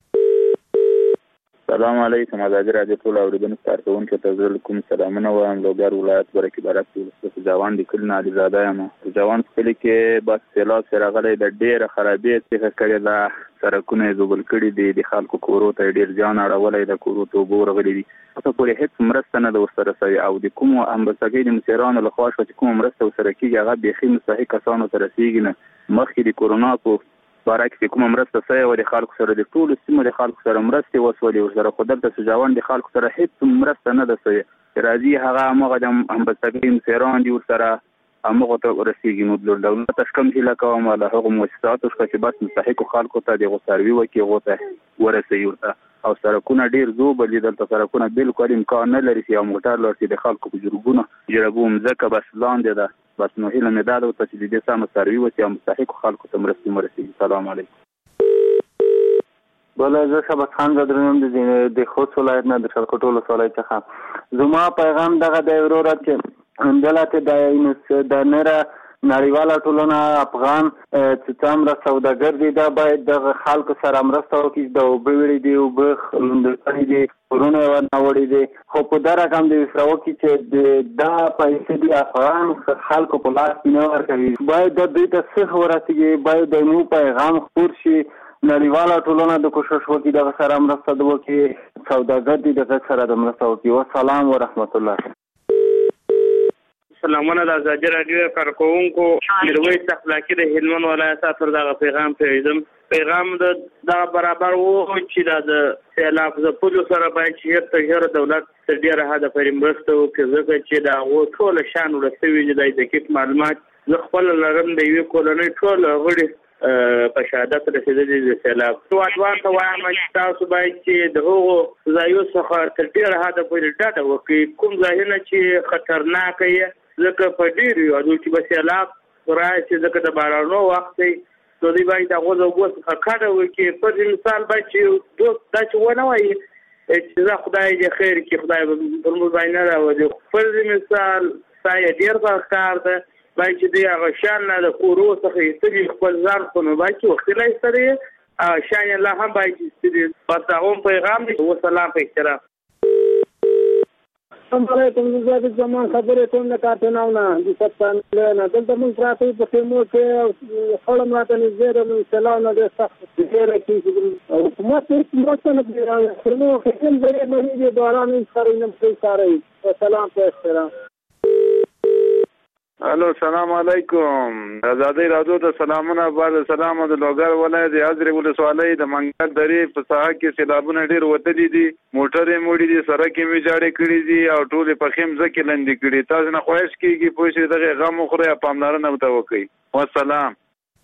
السلام علیکم. آزادۍ رادیو ټول اوریدونکو کارکونکو ته زه کوم سلامونه وایم. لوګر ولایت برکې برک ولسوالۍ جوان د کلی نه علیزاده یم. جوان کلی کې بس سیلاب سره راغلی د ډېره خرابې څخه کړې ده، سړکونه یې زوبل کړي دي، د خلکو کورو ته ډېر زیان اړولی د کورو ته اوبه ورغلي دي. هڅه پورې هېڅ مرسته نه ده ورسره سوې او د کومو امبسګۍ د مشرانو لخوا شوه چې کومه مرسته ورسره کېږي هغه بیخي مستحق کسانو ته رسېږي نه. مخکې د کورونا په باره کې کومه مرسته سوې وه د خلکو سره د ټولو سیمو د خلکو سره مرستې وسولې ورسره، خو دلته سجاوان د خلکو سره هېڅ مرسته نه ده سوې. راځي هغه هماغه د امبسګۍ مشران دي ورسره هماغه ته ورسېږي. نو د دولت څخه کوم هیله کوم له هغو مؤسساتو څخه چې بس مستحقو خلکو ته د هغو سروي وکړي هغو ته ورسوي ورته. او سړکونه ډېر زوبل دي دلته، سړکونه بالکل امکان نه لري چې یو موټر لاړ شي د خلکو په جرګونو جرګو مځکه بس لاندې ده. بس نو هیله مې دا ده ورته چې د دې سمه سروي وکړي او مستحقو خلکو ته مرستې ورسېږي. سلام علیکم. بله زه شهباز خان زدرنم د خوست ولایت نه د شلخټو ولسوالۍ څخه. زما پیغام دغه دی وروره چې دلته د د نره نړیواله ټولنه افغان چې څومره سوداګر دي دا باید د خلکو سره مرسته وکړي، د اوبه وړي دي، اوبه لوندې دي، کورونه یې ورنوړي دي، خو په دا رقم د وسره وکړي چې دا پیسې د افغان خلکو په لاس کې نه ورکوي. باید د دوی ته څه ورسېږي، باید د مو پیغام خپور شي، نړیواله ټولنه د کوشش وکړي دغه سره مرسته وکړي، سوداګر دي دغه سره د مرسته وکړي. والسلام ورحمت الله. سلامونه د ازادي راډیو کارکونکو میرویس اخلاقي د هلمند ولایت تر دغه پیغام پیژم پیغام د دا برابر وو چې د سیلاب د پولو سره باید چې ته هر دولت تر ډیره حد پورې مرسته وکړي، ځکه چې دا و ټول شان ورسوي د دقیق معلومات زه خپل لرم د یو کولونی ټول غړي په شهادت رسیدلي د سیلاب نو ادوان ته وایم چې تاسو باید چې د هغو ځایو څخه تر ډیره حد پورې ډاډه وکړي کوم ځایونه چې خطرناک یې، ځکه په ډېرو هېوادونو کې به سیلاب راشي، ځکه د بارانونو وخت دی نو دوی باید هغو د اوبو څخه کډه وکړي. پر مثال باید چې دوست دا چې ونه وایي چې زه خدای دې خیر کړي، خدای به پر موږ باندې نه راولي. پر مثال ستا یې ډېر ښه کار ده، باید چې دوی هغه شیان نه د کورو څخه ایستلي خپل ځان خو نو باید چې وختي لا ایستلی یې شیان یې لا هم باید چې ایستلي. بس هغه هم پیغام دی. وسلام په احترام. السلام علیکم. زه د زمان خبرې کوم د کارتناونه د سپتان نه دلته موږ پراته په خیمو کې خړم راته نږدې د سلام نه د سخت ډېر کې حکومت هیڅ مرسته نه کوي. خرمو کې هم ډېر مهمه دي باران یې سره نه کوي سره. سلام په احترام. الو سلام علیکم. آزادی راډیو ته سلامونه. بعد سلام د لوګر ولایت د حضرت ولسوالۍ د منګل درې په ساحه کې سیلابونه ډېر وتلي دي، موټرې موړي دي، سړک یې ویجاړې کړي دي او ټولې په خیم ځکه لندې کړي. تاسو نه خواهش کیږي پوه شئ دغه غم خوري پاملرنه وته وکړي. والسلام.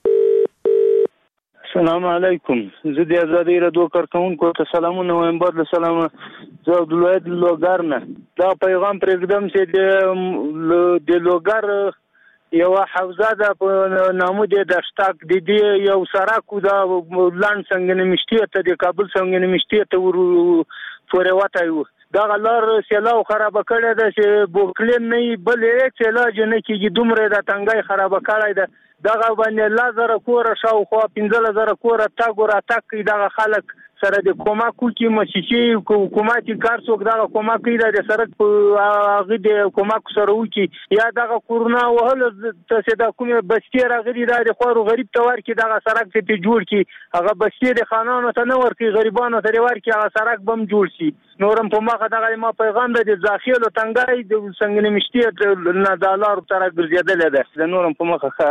السلام علیکم. زه د آزادی راډیو کارکونکو ته سلامونه وایم. بعد سلام زه د ولایت لوګر نه دا پیغام پرېږدم چې د لوګر یو حوزه ده په نامو د دشتاک د دې یو سړک دا لاند څنګه نمشتي ته د کابل څنګه نمشتي ته ور پورې وته یو دا غلار سیلاو خراب کړی ده چې بوکلین نه بل هیڅ علاج نه کیږي، دومره د تنګای خراب کړی ده. دغه باندې لازر کور شاوخوا پنځه زره کور تا ګور اتاک دغه خلک سره د کومک کوي مشيشي حکومتي کار څوک دغه کومک کوي د سرک په هغه د کومک سره وکي یا دغه کورونا وهل ته د کومه بستی راغلي د خورو غریب تور کې دغه سرک ته جوړ کی هغه بستی د خانانو ته نه ورکی غریبانو ته ورکی هغه سرک بم جوړ شي. نورم په مخه دغه ما پیغام د ځاخیل او تنګای د څنګه نمشتي نه دالار تر ګرځیدل ده د نورم په مخه.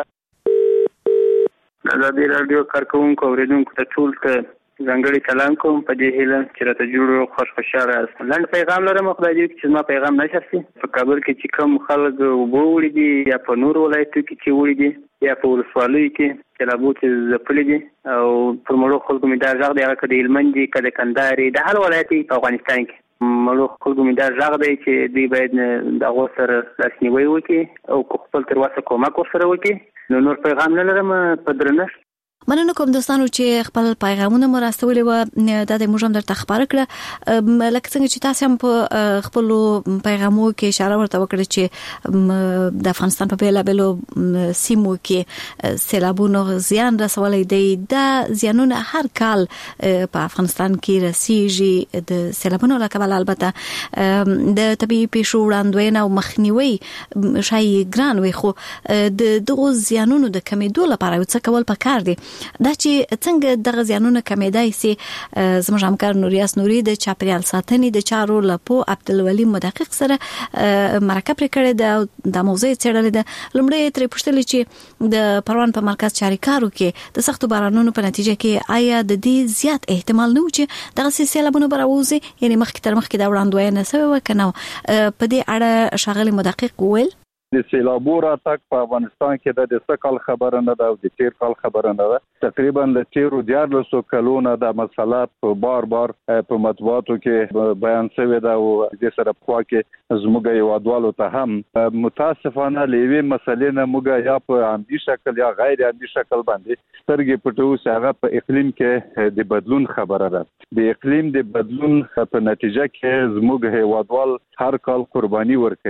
آزادی راډیو کارکونکو اوریدونکو ته ټول ته ځانګړي سلام کوم په دې هیله چې راته جوړ خوش خوشاله یاست. لنډ پیغام لرم خدای دې چې ما پیغام نشر شي. په کابل کې چې کوم خلک اوبه وړي دي یا په نور ولایتو کې چې وړي دي یا په ولسوالیو کې چې لابو چې ځپلي دي او پر مړو خلکو مې دا غږ دی هغه که د هلمند دي که د کندهار د هر ولایت په افغانستان کې مړو خلکو مې دا غږ دی چې دوی باید د هغو سره لاسنیوی وکړي او خپل تر وسه کومک ورسره وکړي. نو نور پیغام نه لرم په درنښت. مننه کوم دوستانو چې خپل پیغامونه مو راستولي و دا د موږ هم درته خبره کړه لکه څنګه چې تاسو هم په خپل پیغامو کې اشاره ورته وکړه چې د افغانستان په بیلابلو سیمو کې سیلابونو زیان رسولي دي. دا زیانونه هر کال په افغانستان کې رسیږي د سیلابونو لکه البته د طبيعي پیښو وړاندوینه او مخنیوي شای ګران وي، خو د دغه زیانونو د کمیدو لپاره څه کول پکار دي. دا چې څنګه دغه زیانونه کمیدای سي زموږ همکار نوریاس نوري د چاپریال ساتنې د چارو لپو عبدالولي مدقق سره مرکه پرې کړې ده د موضوع څېړلې ده. لومړی ترې پوښتلې چې د پروان په مرکز چاریکارو کې د سختو بارانونو په نتیجه کې آیا د دې زیات احتمال نه و چې دغه سیلابونه به راوځي، یعنی مخکې تر مخکې دا وړاندوینه سوې وه که نه؟ په دې اړه ښاغلي مدقق وویل د سیلابو راتګ په افغانستان کې د څه کال خبره نه ده او د تیر کال خبره نه ده. تقریبا د تیرو دیارلسو کلونو د مسله په بار بار په مطبوعاتو کې بیان شوی ده او د سره په خوا کې زموږ هیوادوالو ته هم متاسفانه لیوي مسلې نه موږ یا په عمدي شکل یا غیر عمدي شکل باندې سترګې پټو چې هغه په اقلیم کې د بدلون خبره ده. د اقلیم د بدلون په نتیجه کې زموږ هیوادوال هر کال قرباني ورکوي.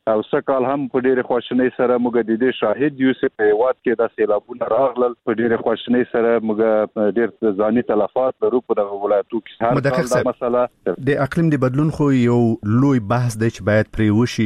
او سکال هم په ډېر خوشنۍ سره موږ د دې شاهد یو چې په واد کې د سیلابونو راغلل په ډېر خوشنۍ سره موږ ډېر ځاني تلفات لرو په دغه ولایتو کې هر کال دا مسله د اقلیم د بدلون خو یو لوی بحث دی چې باید پرې وشي.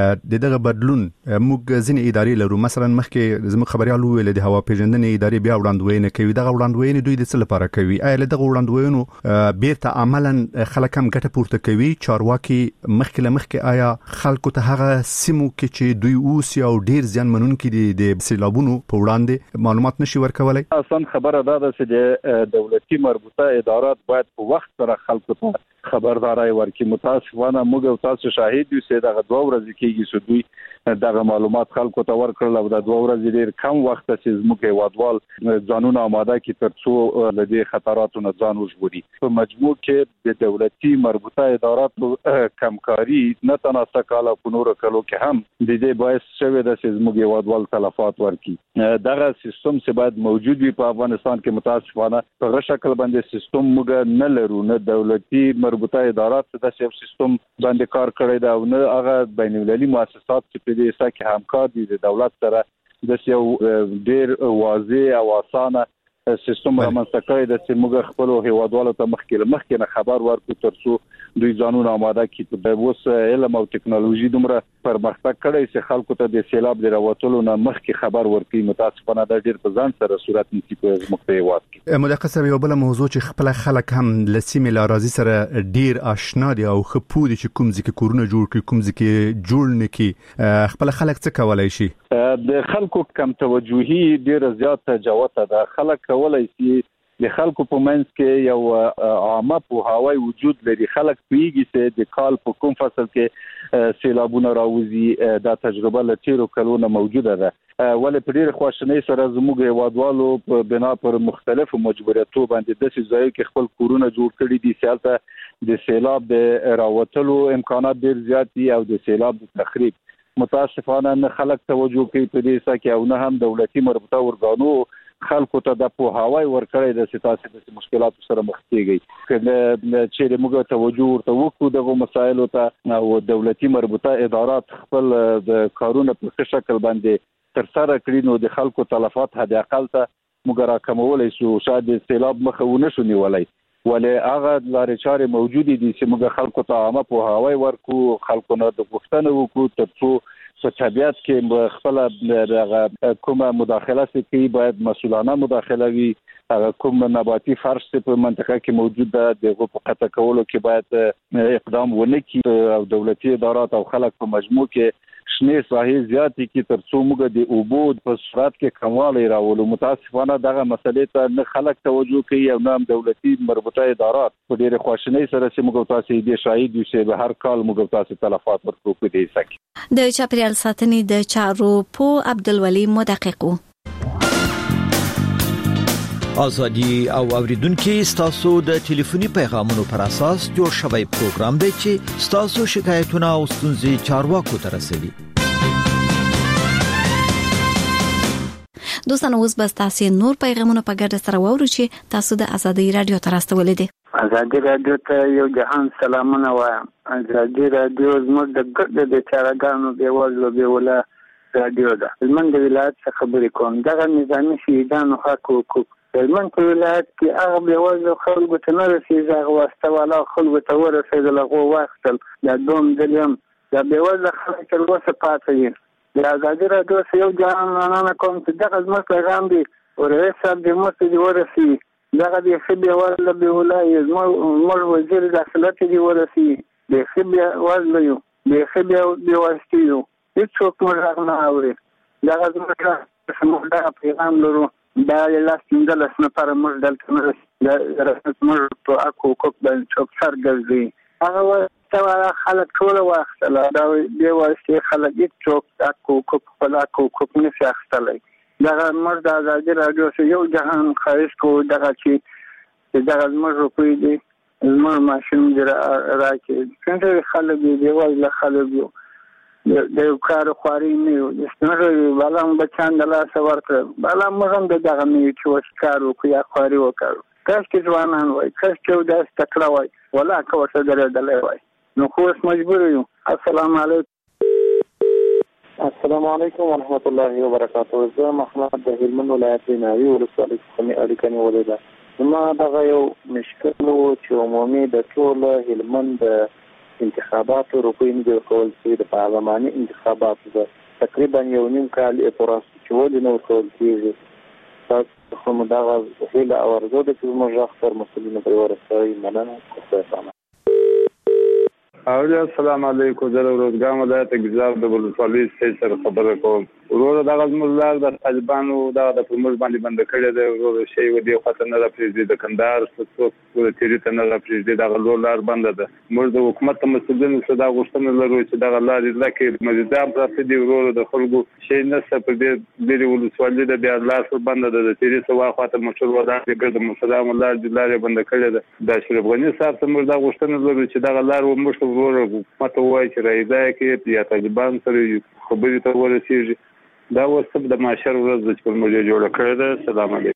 د دغه بدلون موږ ځینې ادارې لرو، مثلا مخکې زموږ خبريال ویل د هوا پیژندنې ادارې بیا وړاندوینه کوي. دغه وړاندوینې دوی د څه لپاره کوي؟ آیا دغه وړاندوینو بیرته عملاً خلک هم ګټه پورته کوي؟ چارواکي مخکې له مخکې آیا خلکو ته هغه سیمو کې چې دوی اوس یو ډیر ځان منونکي دي د سیلابونو په وړاندې معلومات نشي ورکولای؟ اصلا خبره ده چې دولتي مربوطه ادارات باید په وخت سره خلکو ته خبرداري ورکړي. متاسفانه موږ تاسو شاهد یو چې دغه دوه ورځې کېږي چې دوی دغه معلومات خلکو ته ورکړل او د دوه ورځې ډیر کم وخت چې زموږ هیوادوال ځانونه آماده کړي ترڅو له دې خطراتو نه ځان وژغوري. په مجموع کې د دولتي مربوطه اداراتو کمکاري نه تناسب کاله په نورو کلو کې هم د دې باعث شوی د چې زموږ هیوادوال تلفات ورکړي. دغه سیستم چې باید موجود وي په افغانستان کې متاسفانه په غیر شکل باندې سیستم موږ نه لرو. نه دولتي مربوطه ادارات د سیستم باندې کار کړی دا او نه هغه بین المللي مؤسسات چې په دې سکه کې همکار دي د دولت سره د یو ډیر واضح او اسانه سیستم رامنځته کړی د چې موږ خپل هیوادوالو ته مخکې مخکې نه خبر ورکړو ترڅو دوی ځانونه آماده کړي. د اوس علم او ټکنالوژي دومره پرمختګ کړی چې خلکو ته د سیلاب د راوتلو نه مخکې خبر ورکړي. متاسفانه دا ډیر په ځان سره صورت نیسي په زموږ هیواد کې. مدقسه یو بل موضوع چې خپل خلک هم لسیمه لارازي سره ډیر آشنا دي او خپودي چې کوم ځکه کورونه جوړ کړي کوم ځکه جوړ نکي خپل خلک څه کولای شي؟ د خلکو کم توجهي ډیر زیات تجاوز ده. خلک کولای شي د خلکو په منځ کې یو عامه پوهاوی وجود لري. خلک پیږي چې د کال په کوم فصل کې سیلابونه راوځي. دا تجربه له تیرو کلونو موجوده ده. ولې په ډېر خواشنۍ سره زموږ هیوادوالو په بنا پر مختلفو مجبوریتو باندې د سیزای کې خپل کورونه جوړ کړي دي. سیالته د سیلاب د راوتلو امکانات ډېر زیات دي او د سیلاب د تخریب متاسفانه نه خلک توجه کوي په دې سکه او نه هم دولتي مربوطه ورګانو خلکو ته د پوهاوی ورکړی د سیاسي د مشکلاتو سره مخ کیږي. کله چې موږ توجه ورته وکړو دغه مسایلو ته او دولتي مربوطه ادارات خپل د کارونه په ښه شکل باندې تر سره کړي نو د خلکو تلفات حد اقل ته موږ راکمولای شو. شاید د سیلاب مخه ونه شو نیولای ولې هغه لارې چارې موجودې دي چې موږ خلکو ته عامه پوهاوی ورکړو. خلکو نه د پوښتنه وکړو ترڅو په طبيعت کې خپل دغه کومه مداخله کوي باید مسؤلانه مداخله وي. هغه کوم نباتي فرش په منطقه کې موجود ده دغه په قطع کولو کې باید اقدام ونه کړي او دولتي ادارات او خلک په مجموع کې شنه ساحې زیاتې کې ترڅو موږ د اوبو په سرعت کې کموالی راولو. متاسفانه دغه مسلې ته نه خلک توجه کوي او نه دولتي مربوطه ادارات په ډېر خواشنۍ سره چې موږ تاسو دې شاهد یو چې به هر کال موږ تاسو تلفات ورکو په دې سکه. د چاپیریال ساتنې د چارو په عبدالولي مدققو ازادي او اوریدونکو ستاسو د ټلیفوني پیغامونو پر اساس جوړ شوی پروګرام دی چې ستاسو شکایتونه او ستونزې چارواکو ته رسوي. دوستان اوس بس تاسو نور پیغامونه په ګډه سره وورو چې تاسو د ازادي رادیو ته راستولې دي. ازادي رادیو ته یو جهان سلامونه وایم. ازادي رادیو زموږ د ګډ د چارګانو دیوالو دیوله رادیو ده. زموږ د ولایت څخه خبرې کوم. دغه نظامی شهیدانو حق حقوق زموږ په ولایت کې هغه دیوالو خلکو ته نه رسیږي. هغه واسطه والا خلکو ته ورسېدل هغه واخیستل. دا دوم دلیم دا دیوالو خلک تر اوسه پاتې دي. د ازادي رادیو یو جهان مننه کوم چې دغه زموږ پیغام دی او رئیس صاحب دې موږ ته ورسي. دغه د خبي ول به ولای زموږ وزیر داخله دې ورسي. د خبي ول یو د خبي دی واسطیو هیڅوک موږ نه اوري. دغه زموږ سموږ پیغام لرو. دا لاس منګل اسنه پر موږ دلته نه رسمت موږ په اكو کوک باندې چوک سر ګرځي. هغه ته خلک ټول واخصل دا دی واسطه خلک یې چوک اكو کوک په اكو کوک نه ځاخستلای. دغه موږ د ازادي رادیو یو جهان خواهش کو دغه چې دغه موږ په دې موږ ماشين راکې څنګه خلک دی وایي خلک یو د یو کار خواري نه یو ستنه بالا بچان د لاس ورکړ بالا موږ د دغه نه چې وشکارو کو یا خواري وکړو. کاش کې ځوانان وای کاش چې د استقرا وای ولا کوڅه درې دلې وای نو خو مجبور یو. السلام علیکم. السلام علیکم ورحمت الله وبرکاته. زه محمد د هلمند ولایت ناوی ولسوالۍ څخه مې اړیکه نیولې ده. زما دغه یو مشکل و چې عمومي د ټول هلمند د انتخاباتو روپۍ نه جوړ کول شوي د پارلماني انتخاباتو ده تقریبا یو نیم کال یې پوره چې ولې نه ورکول کېږي. تاسو خو مو دغه هیله او ارزو ده چې زموږ غږ تر مسؤلینو پورې ورسوئ. مننه. خدای او السلام علیکم. زه د روزګان ولایت ګیزاب د ولسوالۍ سره خبره کوم. ورور دغه زموږ د طالبانو دغه د پرموز باندې بند کړی دی. ورور شی و دی خاطر نه راپریږدي د کندهار څخه ور تیری ته نه راپریږدي. دغه لور لار بند ده. موږ د حکومت مسؤلینو څخه دا غوښتنه لرو چې دغه لار لکه مزیدام پراته دی. ورور د خلکو شی نه څه په دې د ولسوالۍ د بیا لار بند ده. د تیری څخه واخاطه مشر ودان کې د مسلمان الله د لار بند کړی ده. د اشرف غنی صاحب څخه موږ دا غوښتنه لرو چې دغه لار و موږ ورور حکومت وایي چې راځي کې یا طالبان سره خبرې ته ورسیږي. دا وسب د معاشر ورځ د کوم موږ جوړ کړی ده. سلام علیکم.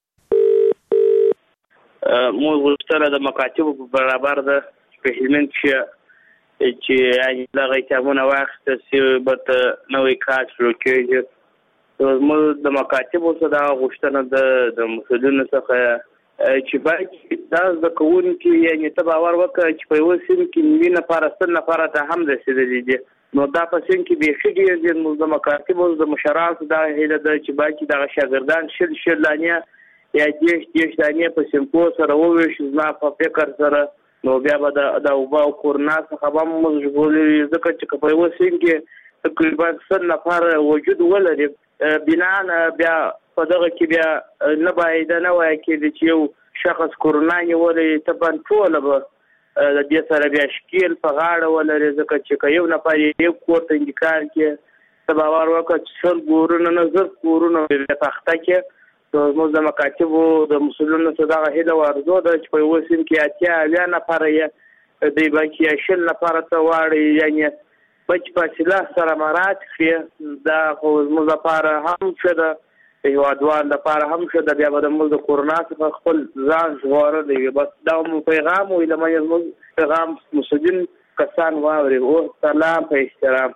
مو غوښتنه د مکاتبو په برابر ده په هلمند کې چې یعنی دغه کارونه واخیستل شي بت نوې کار شروع کېږي. مو د مکاتبو څخه دا غوښتنه ده د مسؤلینو څخه چې باید دا د کوونکي یعنی ته باور وکړي چې په یو سیم کې نیمه نفر ستنه نفر ته هم رسیدلی دي. نو دا په سیم کې به خېږي چې موږ د مکاتبو د مشرانو دا هیله ده چې باید دغه شاګردان شل شل لانیه یا دیش دیش لانیه په سیمپو سره وویشي. زما په فکر سره نو بیا به د اوبه او کورنا څخه به موږ ژغورلي ځکه چې په یو سیم کې تقریبا ستنه نفر وجود ولري. بنا بیا په دغه کې بیا نه باید نه وایي چې یو شخص کورنا نیولې ته باندې ټول به د دې سره بیا شکیل په غاړه ولري ځکه چې یو نفر یو کور ته انتقال کې ته باور وکړه چې څل ګورونه نه زر کورونه په تخته کې زموږ د مکاتبو د مسؤلینو څخه دغه هیله او ارزو ده چې په یو سیم کې اتیا اویا نفره یې دی باقي شل نفره ته واړي یعنی بچ فاصله سره مراد کړي. دا خو زموږ لپاره هم څه ده هیوادوال لپاره هم څه ده. بیا به د موږ د کورونا څخه خپل ځان ژغورلی. بس دا مو پیغام وي له مې زموږ پیغام مسؤلین کسان واوري. او سلام په احترام.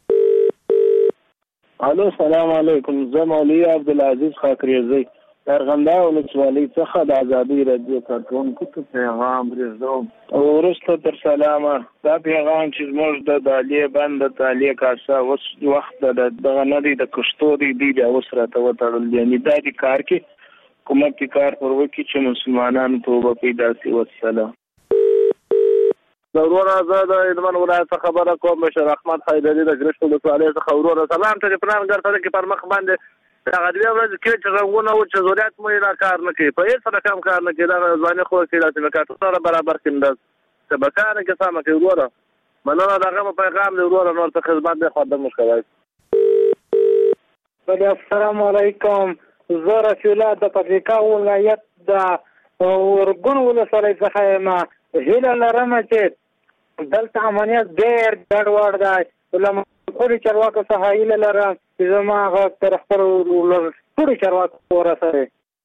الو سلام علیکم. زه مولوی عبدالعزیز خاکریزی ارغنداو ولسوالۍ څخه د ازادي رادیو کارکونکو ته پیغام پرېږدم. او وروسته تر سلامه دا پیغام چې زموږ د دالیې بند د تالیې کاسه اوس وخت د دغه نه دی د کشتو دی دی بیا اوس راته وتړل. یعنې دا د کار کې حکومت کې کار پر وکړي چې مسلمانانو توبه پیدا شي. والسلام. ضرور آزاد هلمند ولایت څخه خبره کوم. بشر احمد حیدري د ګرشت ولسوالۍ څخه. ورور سلام ته پلان ګرځل کې پر مخ باندې هغه دی ورځ کې چې رنګونه او چې ضرورت مې نه کار نه کوي په هیڅ سره کم کار نه کوي. دا ځواني خو کې لازم کار سره برابر کیندل چې بکانه کې سم کوي. ورور مننه دغه پیغام دی. ورور نور څه خدمت به خدمت مشکلات. السلام علیکم. زه رسول الله د پکتیکا ولایت د ورګون ولسوالۍ څخه ما هیله لرم چې دلته امنیت ډېر ګډوډ دی. ولما خوري چرواکو څخه هیله لرم چې زما هغه تر خپل ټولو چرواکو ورسوي.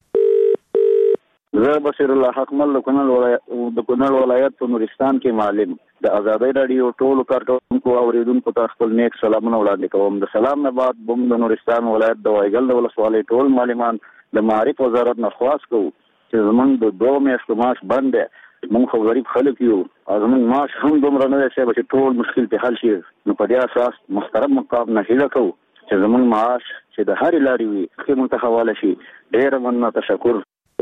زه بشیر الله حکمل د کونړ ولایت د کونړ ولایت په نورستان کې معلم د ازادي رادیو ټولو کارکونکو او اوریدونکو ته خپل نیک سلامونه وړاندې کوم. د سلام نه بعد بم د نورستان ولایت د وایګل د ولسوالۍ ټول معلمان د معارف وزارت نه خواست کوو چې زمونږ د دوه میاشتو معاش بند دی. موږ خو غریب خلک یو او زموږ معاش هم دومره نه دی چې ټول مشکل په حل شي. نو په دې اساس محترم مقام نه هیله کوو چې زموږ معاش چې د هرې لارې وي ښه موږ ته حواله شي. ډېره مننه. تشکر.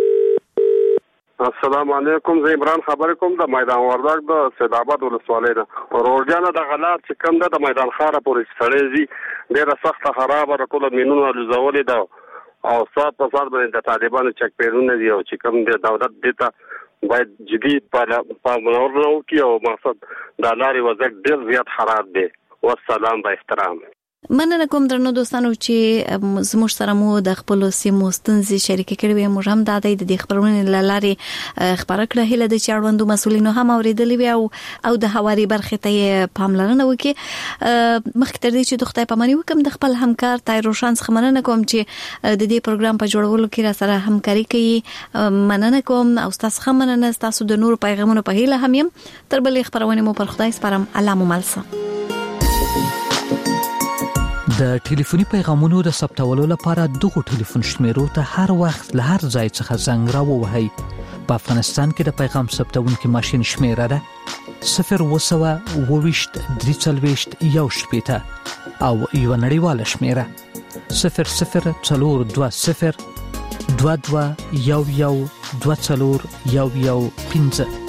السلام علیکم. زه عمران خبرې کوم د میدان وردګ د سید آباد ولسوالۍ نه. ورورجانه د غلار چې کوم ده د میدان ښاره پورې سړی ځي ډېره سخته خرابه ده. ټوله مینونه لوځولې ده او ساعت په ساعت باندې د طالبانو چک پیرونه دي او چې کوم د دولت دې ته باید جدي پاملرنه وکړي او مقصد د لارې وضعیت ډېر زیات خراب دی. والسلام با احترام. مننه کوم درنو دوستانو چې زموږ سره مو د خپل سیمو ستونزې شریکې کړې وي. موږ هم د دې د خبرونې لارې خبره کړه هله د چاړوندو مسولینو هم اوریدلې وي او او د حواري برخه ته پاملرنه وکړي. مخکې تر دې چې د خدای پاماني وکم د خپل همکار تای روشن څخه مننه کوم چې د دې پروګرام په جوړولو کې را سره همکاري کوي. مننه کوم او تاسو هم مننه. تاسو د نور پیغامونو په هیله هم يم. تر بلې خبرونه مو پر خدای سپارم. الله مو ملسه. د ټلیفوني پیغامونو د ثبتولو لپاره دغه ټلیفون شمیرو ته هر وخت له هر ځای څخه زنګ راووهئ. په افغانستان کې د پیغام ثبتونکي ماشين شمیره ده صفر وسوه وویشت درې څلوېښت یو شپېته او یو نړیواله شمیره صفر صفر څلور دوه صفر دوه دوه یو یو دوه څلور یو یو پنځه.